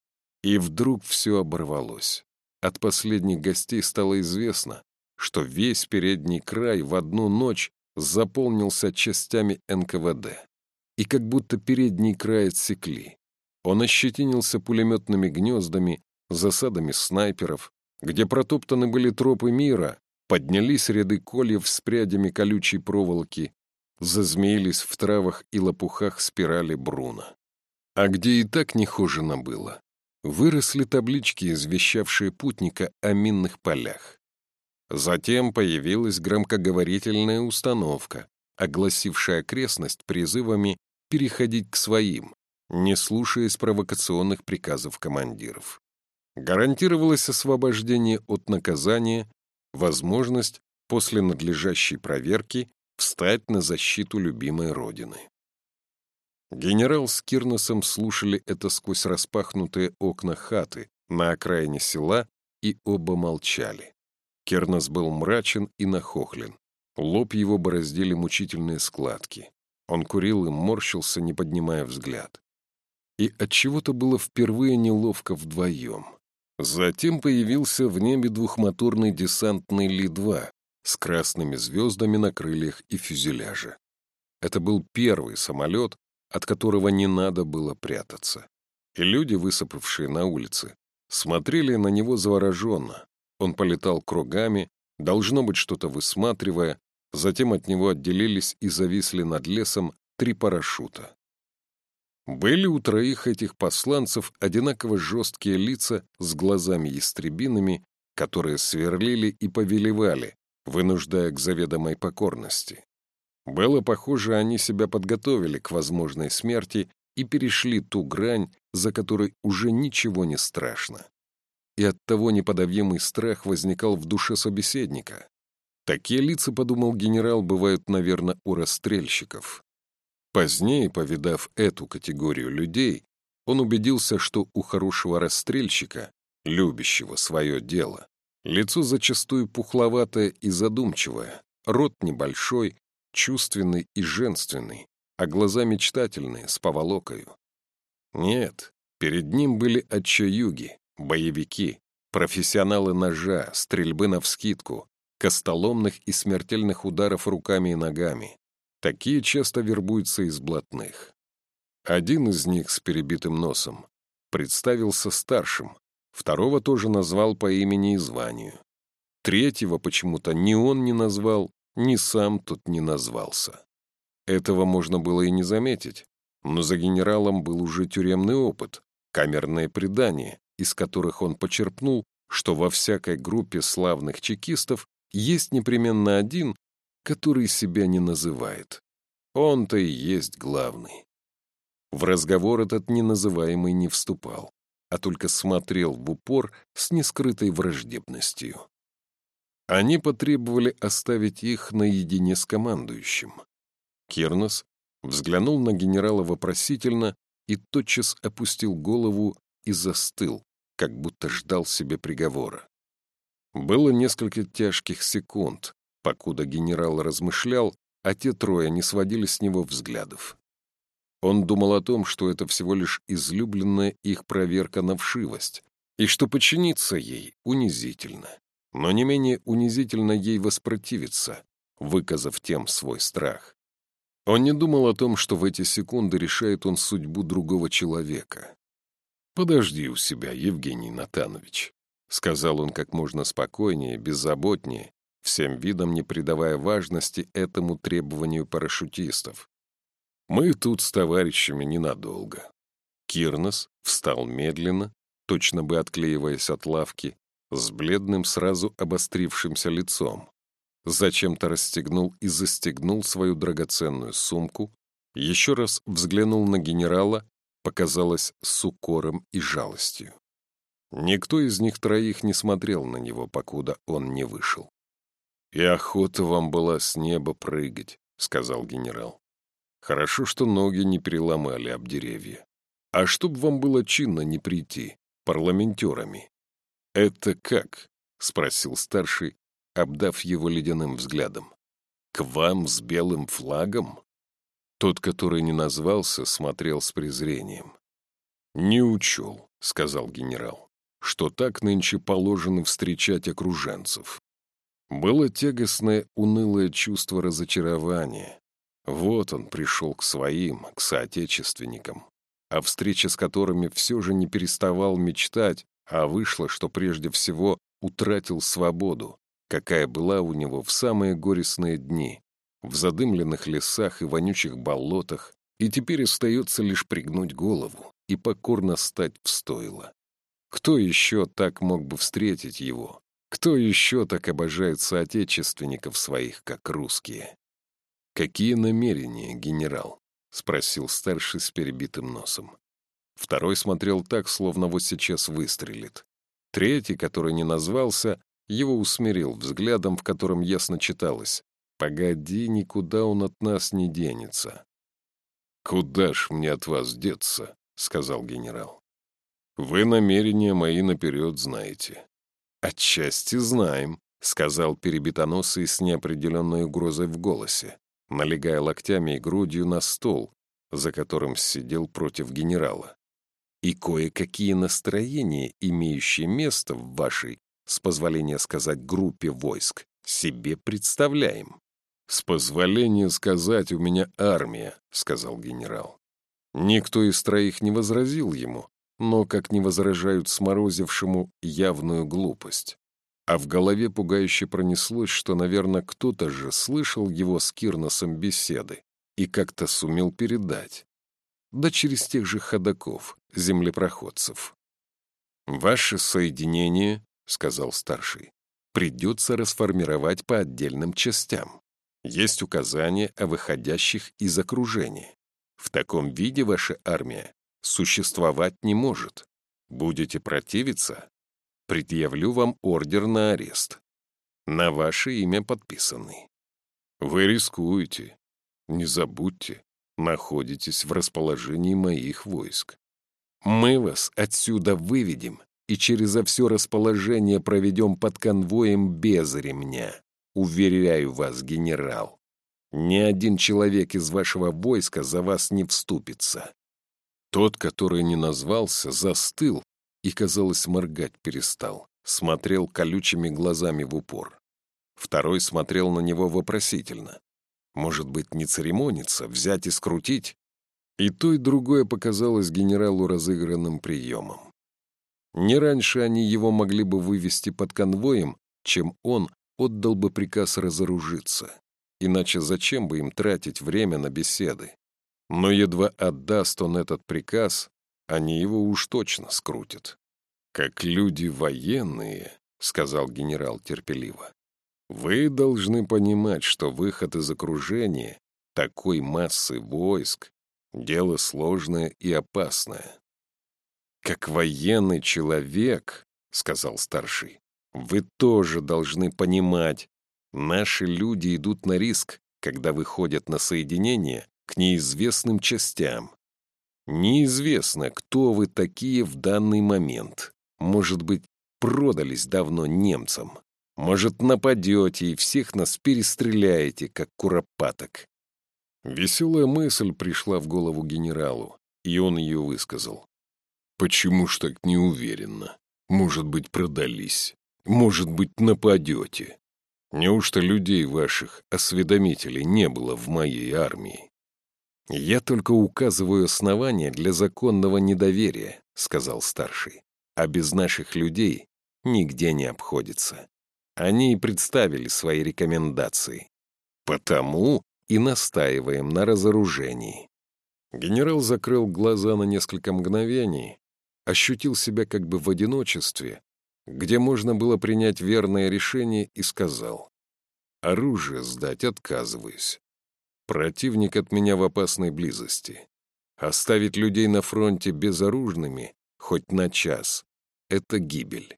Speaker 1: И вдруг все оборвалось. От последних гостей стало известно, что весь передний край в одну ночь заполнился частями эн ка вэ дэ. И как будто передний край отсекли. Он ощетинился пулеметными гнездами, засадами снайперов, где протоптаны были тропы мира, поднялись ряды кольев с прядями колючей проволоки, зазмеились в травах и лопухах спирали бруна. А где и так нехожено было, выросли таблички, извещавшие путника о минных полях. Затем появилась громкоговорительная установка, огласившая окрестность призывами переходить к своим, не слушаясь провокационных приказов командиров. Гарантировалось освобождение от наказания, возможность после надлежащей проверки встать на защиту любимой родины. Генерал с Кирносом слушали это сквозь распахнутые окна хаты на окраине села, и оба молчали. Кирнос был мрачен и нахохлен. Лоб его бороздили мучительные складки. Он курил и морщился, не поднимая взгляд. И отчего-то было впервые неловко вдвоем. Затем появился в небе двухмоторный десантный Ли два с красными звездами на крыльях и фюзеляже. Это был первый самолет, от которого не надо было прятаться. И люди, высыпавшие на улице, смотрели на него завороженно. Он полетал кругами, должно быть, что-то высматривая, затем от него отделились и зависли над лесом три парашюта. Были у троих этих посланцев одинаково жесткие лица с глазами-ястребинами, которые сверлили и повелевали, вынуждая к заведомой покорности. Было похоже, они себя подготовили к возможной смерти и перешли ту грань, за которой уже ничего не страшно. И оттого неподавимый страх возникал в душе собеседника. Такие лица, подумал генерал, бывают, наверное, у расстрельщиков. Позднее, повидав эту категорию людей, он убедился, что у хорошего расстрельщика, любящего свое дело, лицо зачастую пухловатое и задумчивое, рот небольшой, чувственный и женственный, а глаза мечтательные, с поволокою. Нет, перед ним были отчаюги, боевики, профессионалы ножа, стрельбы навскидку, костоломных и смертельных ударов руками и ногами. Такие часто вербуются из блатных. Один из них с перебитым носом представился старшим, второго тоже назвал по имени и званию. Третьего почему-то ни он не назвал, ни сам тот не назвался. Этого можно было и не заметить, но за генералом был уже тюремный опыт, камерные предания, из которых он почерпнул, что во всякой группе славных чекистов есть непременно один, который себя не называет. Он-то и есть главный. В разговор этот неназываемый не вступал, а только смотрел в упор с нескрытой враждебностью. Они потребовали оставить их наедине с командующим. Кирнос взглянул на генерала вопросительно и тотчас опустил голову и застыл, как будто ждал себе приговора. Было несколько тяжких секунд, покуда генерал размышлял, а те трое не сводили с него взглядов. Он думал о том, что это всего лишь излюбленная их проверка на вшивость, и что подчиниться ей унизительно, но не менее унизительно ей воспротивиться, выказав тем свой страх. Он не думал о том, что в эти секунды решает он судьбу другого человека. «Подожди у себя, Евгений Натанович», — сказал он как можно спокойнее, беззаботнее, всем видом не придавая важности этому требованию парашютистов. «Мы тут с товарищами ненадолго». Кирнос встал медленно, точно бы отклеиваясь от лавки, с бледным, сразу обострившимся лицом. Зачем-то расстегнул и застегнул свою драгоценную сумку, еще раз взглянул на генерала, показалось с укором и жалостью. Никто из них троих не смотрел на него, покуда он не вышел. «И охота вам была с неба прыгать», — сказал генерал. «Хорошо, что ноги не переломали об деревья. А чтоб вам было чинно не прийти, парламентерами». «Это как?» — спросил старший, обдав его ледяным взглядом. «К вам с белым флагом?» Тот, который не назвался, смотрел с презрением. «Не учел», — сказал генерал, — «что так нынче положено встречать окруженцев». Было тягостное, унылое чувство разочарования. Вот он пришел к своим, к соотечественникам, о встрече с которыми все же не переставал мечтать, а вышло, что прежде всего утратил свободу, какая была у него в самые горестные дни, в задымленных лесах и вонючих болотах, и теперь остается лишь пригнуть голову и покорно стать в стойло. Кто еще так мог бы встретить его? Кто еще так обожает соотечественников своих, как русские? «Какие намерения, генерал?» — спросил старший с перебитым носом. Второй смотрел так, словно вот сейчас выстрелит. Третий, который не назвался, Его усмирил взглядом, в котором ясно читалось: «Погоди, никуда он от нас не денется». «Куда ж мне от вас деться?» — сказал генерал. «Вы намерения мои наперед знаете». «Отчасти знаем», — сказал Перебитоносый с неопределенной угрозой в голосе, налегая локтями и грудью на стол, за которым сидел против генерала. «И кое-какие настроения, имеющие место в вашей, с позволения сказать, группе войск, себе представляем». «С позволения сказать, у меня армия», — сказал генерал. Никто из троих не возразил ему, но как не возражают сморозившему явную глупость. А в голове пугающе пронеслось, что, наверное, кто-то же слышал его с Кирносом беседы и как-то сумел передать. Да через тех же ходоков, землепроходцев. «Ваше соединение, — сказал старший, — придется расформировать по отдельным частям. Есть указания о выходящих из окружения. В таком виде ваша армия существовать не может. Будете противиться? Предъявлю вам ордер на арест. На ваше имя подписанный. Вы рискуете. Не забудьте, находитесь в расположении моих войск. Мы вас отсюда выведем и через все расположение проведем под конвоем без ремня. Уверяю вас, генерал, ни один человек из вашего войска за вас не вступится». Тот, который не назвался, застыл и, казалось, моргать перестал, смотрел колючими глазами в упор. Второй смотрел на него вопросительно. Может быть, не церемониться, взять и скрутить? И то, и другое показалось генералу разыгранным приемом. Не раньше они его могли бы вывести под конвоем, чем он отдал бы приказ разоружиться. Иначе зачем бы им тратить время на беседы? Но едва отдаст он этот приказ, они его уж точно скрутят. «Как люди военные, — сказал генерал терпеливо, — вы должны понимать, что выход из окружения такой массы войск — дело сложное и опасное». «Как военный человек, — сказал старший, — вы тоже должны понимать, наши люди идут на риск, когда выходят на соединение к неизвестным частям. Неизвестно, кто вы такие в данный момент. Может быть, продались давно немцам. Может, нападете и всех нас перестреляете, как куропаток». Веселая мысль пришла в голову генералу, и он ее высказал. «Почему ж так неуверенно? Может быть, продались? Может быть, нападете? Неужто людей ваших, осведомителей, не было в моей армии?» «Я только указываю основания для законного недоверия», — сказал старший. «А без наших людей нигде не обходится. Они и представили свои рекомендации. Потому и настаиваем на разоружении». Генерал закрыл глаза на несколько мгновений, ощутил себя как бы в одиночестве, где можно было принять верное решение, и сказал: «Оружие сдать отказываюсь. Противник от меня в опасной близости. Оставить людей на фронте безоружными хоть на час — это гибель.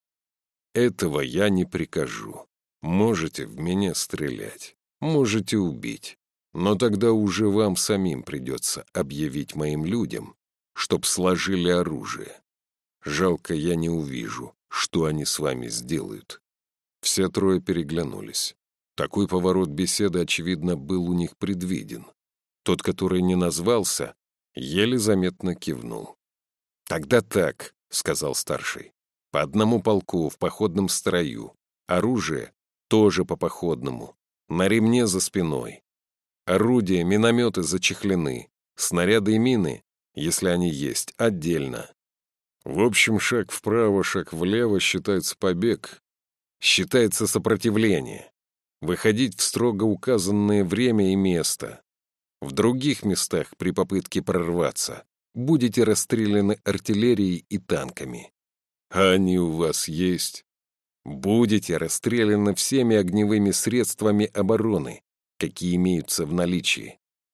Speaker 1: Этого я не прикажу. Можете в меня стрелять, можете убить, но тогда уже вам самим придется объявить моим людям, чтоб сложили оружие. Жалко, я не увижу, что они с вами сделают». Все трое переглянулись. Такой поворот беседы, очевидно, был у них предвиден. Тот, который не назвался, еле заметно кивнул. «Тогда так», — сказал старший. «По одному полку в походном строю. Оружие тоже по походному. На ремне за спиной. Орудия, минометы зачехлены. Снаряды и мины, если они есть, отдельно. В общем, шаг вправо, шаг влево считается побег. Считается сопротивление. Выходить в строго указанное время и место. В других местах при попытке прорваться будете расстреляны артиллерией и танками. А они у вас есть. Будете расстреляны всеми огневыми средствами обороны, какие имеются в наличии.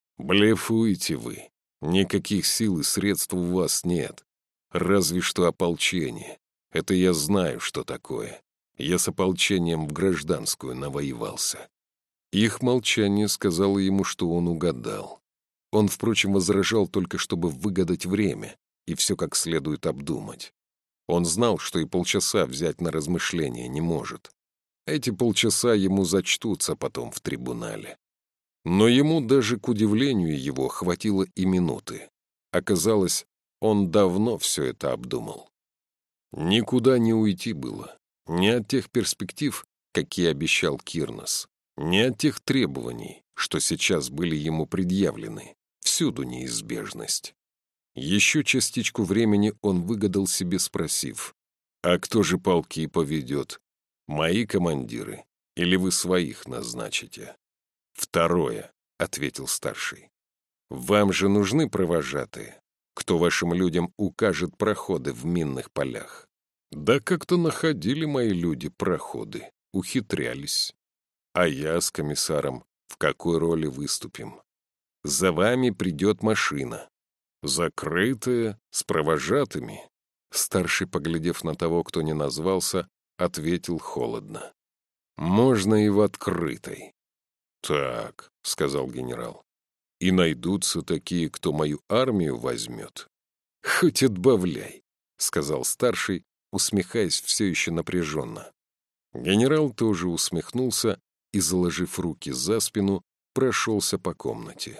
Speaker 1: Блефуете вы. Никаких сил и средств у вас нет. Разве что ополчение. Это я знаю, что такое. Я с ополчением в гражданскую навоевался». Их молчание сказало ему, что он угадал. Он, впрочем, возражал только, чтобы выгадать время и все как следует обдумать. Он знал, что и полчаса взять на размышление не может. Эти полчаса ему зачтутся потом в трибунале. Но ему даже, к удивлению его, хватило и минуты. Оказалось, он давно все это обдумал. Никуда не уйти было. Ни от тех перспектив, какие обещал Кирнос, ни от тех требований, что сейчас были ему предъявлены. Всюду неизбежность. Еще частичку времени он выгадал себе, спросив: «А кто же полки поведет? Мои командиры? Или вы своих назначите?» «Второе», — ответил старший. «Вам же нужны провожатые, кто вашим людям укажет проходы в минных полях». «Да как-то находили мои люди проходы, ухитрялись. А я с комиссаром в какой роли выступим? За вами придет машина. Закрытая, с провожатыми». Старший, поглядев на того, кто не назвался, ответил холодно: «Можно и в открытой». «Так», — сказал генерал, — «и найдутся такие, кто мою армию возьмет». «Хоть отбавляй», — сказал старший, усмехаясь все еще напряженно. Генерал тоже усмехнулся и, заложив руки за спину, прошелся по комнате.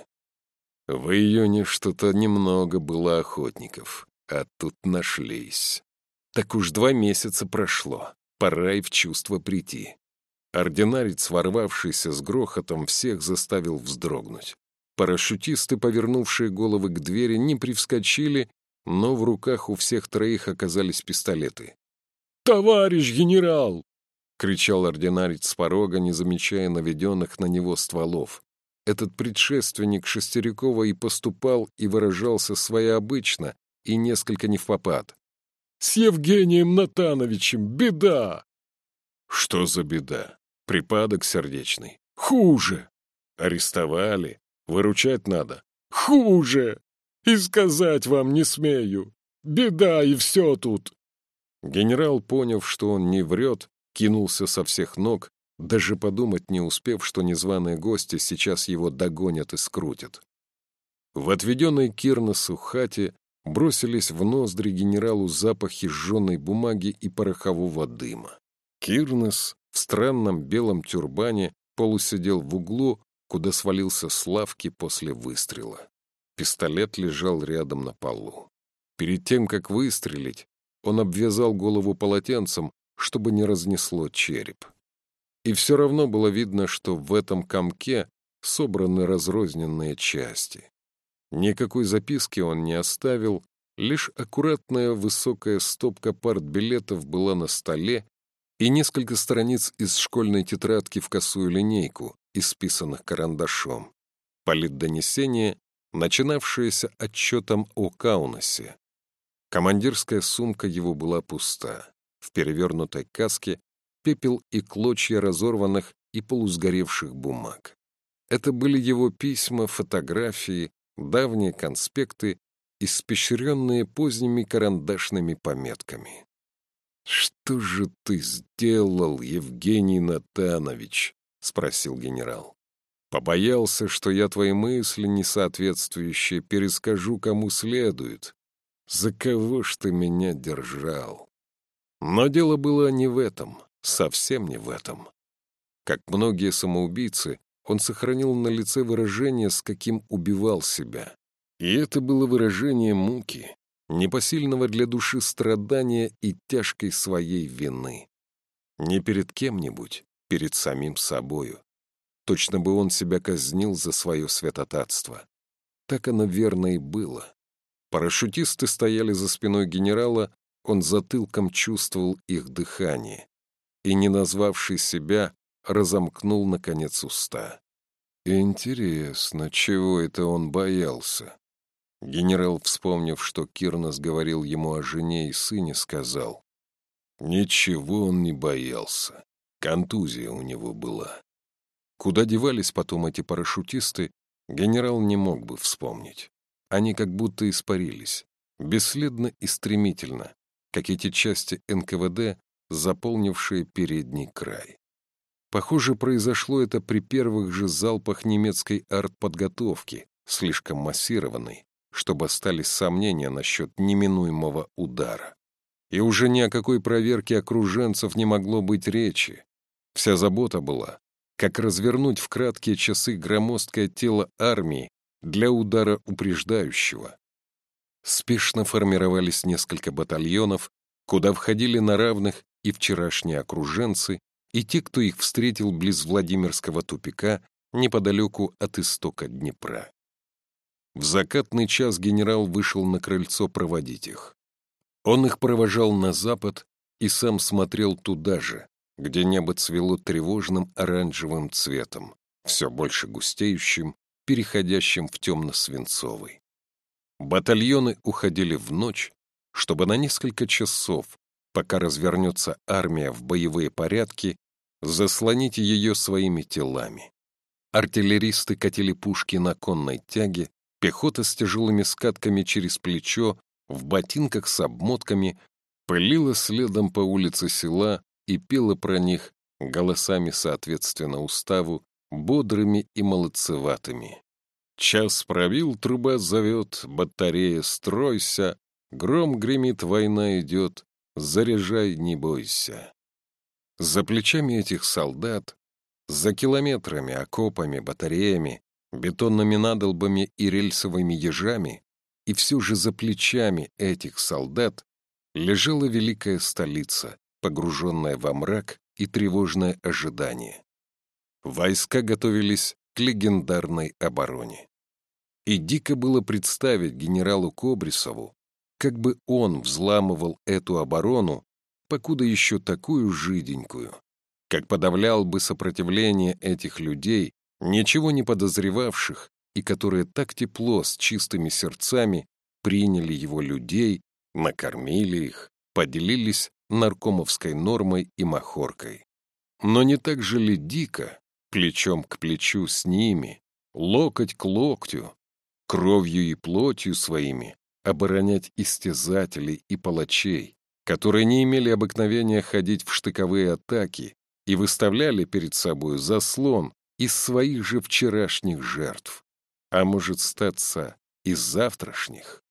Speaker 1: В июне что-то немного было охотников, а тут нашлись. Так уж два месяца прошло, пора и в чувство прийти. Ординарец, ворвавшийся с грохотом, всех заставил вздрогнуть. Парашютисты, повернувшие головы к двери, не привскочили, но в руках у всех троих оказались пистолеты. «Товарищ генерал!» — кричал ординарец с порога, не замечая наведенных на него стволов. Этот предшественник Шестерякова и поступал, и выражался своеобычно, и несколько невпопад. «С Евгением Натановичем беда!» «Что за беда? Припадок сердечный?» «Хуже!» «Арестовали? Выручать надо?» «Хуже! И сказать вам не смею! Беда, и все тут!» Генерал, поняв, что он не врет, кинулся со всех ног, даже подумать не успев, что незваные гости сейчас его догонят и скрутят. В отведенной Кирносу хате бросились в ноздри генералу запахи сжженной бумаги и порохового дыма. Кирнос в странном белом тюрбане полусидел в углу, куда свалился с лавки после выстрела. Пистолет лежал рядом на полу. Перед тем, как выстрелить, он обвязал голову полотенцем, чтобы не разнесло череп. И все равно было видно, что в этом комке собраны разрозненные части. Никакой записки он не оставил, лишь аккуратная высокая стопка партбилетов была на столе и несколько страниц из школьной тетрадки в косую линейку, исписанных карандашом. Политдонесение, начинавшееся отчетом о Каунасе. Командирская сумка его была пуста. В перевернутой каске пепел и клочья разорванных и полусгоревших бумаг. Это были его письма, фотографии, давние конспекты, испещренные поздними карандашными пометками. «Что же ты сделал, Евгений Натанович?» — спросил генерал. «Побоялся, что я твои мысли несоответствующие перескажу кому следует. За кого ж ты меня держал?» Но дело было не в этом, совсем не в этом. Как многие самоубийцы, он сохранил на лице выражение, с каким убивал себя. И это было выражение муки, непосильного для души страдания и тяжкой своей вины. Не перед кем-нибудь, перед самим собою. Точно бы он себя казнил за свое святотатство. Так оно верно и было. Парашютисты стояли за спиной генерала, он затылком чувствовал их дыхание. И, не назвавший себя, разомкнул, наконец, уста. Интересно, чего это он боялся? Генерал, вспомнив, что Кирнос говорил ему о жене и сыне, сказал: «Ничего он не боялся. Контузия у него была». Куда девались потом эти парашютисты, генерал не мог бы вспомнить. Они как будто испарились, бесследно и стремительно, как эти части эн ка вэ дэ, заполнившее передний край. Похоже, произошло это при первых же залпах немецкой артподготовки, слишком массированной, чтобы остались сомнения насчет неминуемого удара. И уже ни о какой проверке окруженцев не могло быть речи. Вся забота была, как развернуть в краткие часы громоздкое тело армии для удара упреждающего. Спешно формировались несколько батальонов, куда входили на равных и вчерашние окруженцы, и те, кто их встретил близ Владимирского тупика, неподалеку от истока Днепра. В закатный час генерал вышел на крыльцо проводить их. Он их провожал на запад и сам смотрел туда же, где небо цвело тревожным оранжевым цветом, все больше густеющим, переходящим в темно-свинцовый. Батальоны уходили в ночь, чтобы на несколько часов, пока развернется армия в боевые порядки, заслонить ее своими телами. Артиллеристы катили пушки на конной тяге, пехота с тяжелыми скатками через плечо, в ботинках с обмотками, пылила следом по улице села и пела про них голосами соответственно уставу, бодрыми и молодцеватыми. Час пробил, труба зовет, батарея, стройся, гром гремит, война идет, заряжай, не бойся. За плечами этих солдат, за километрами, окопами, батареями, бетонными надолбами и рельсовыми ежами, и все же за плечами этих солдат лежала великая столица, погруженная во мрак и тревожное ожидание. Войска готовились к легендарной обороне. И дико было представить генералу Кобрисову, как бы он взламывал эту оборону, покуда еще такую жиденькую, как подавлял бы сопротивление этих людей, ничего не подозревавших, и которые так тепло, с чистыми сердцами приняли его людей, накормили их, поделились наркомовской нормой и махоркой. Но не так же ли дико, плечом к плечу с ними, локоть к локтю, кровью и плотью своими оборонять истязателей и палачей, которые не имели обыкновения ходить в штыковые атаки и выставляли перед собой заслон из своих же вчерашних жертв, а может статься из завтрашних.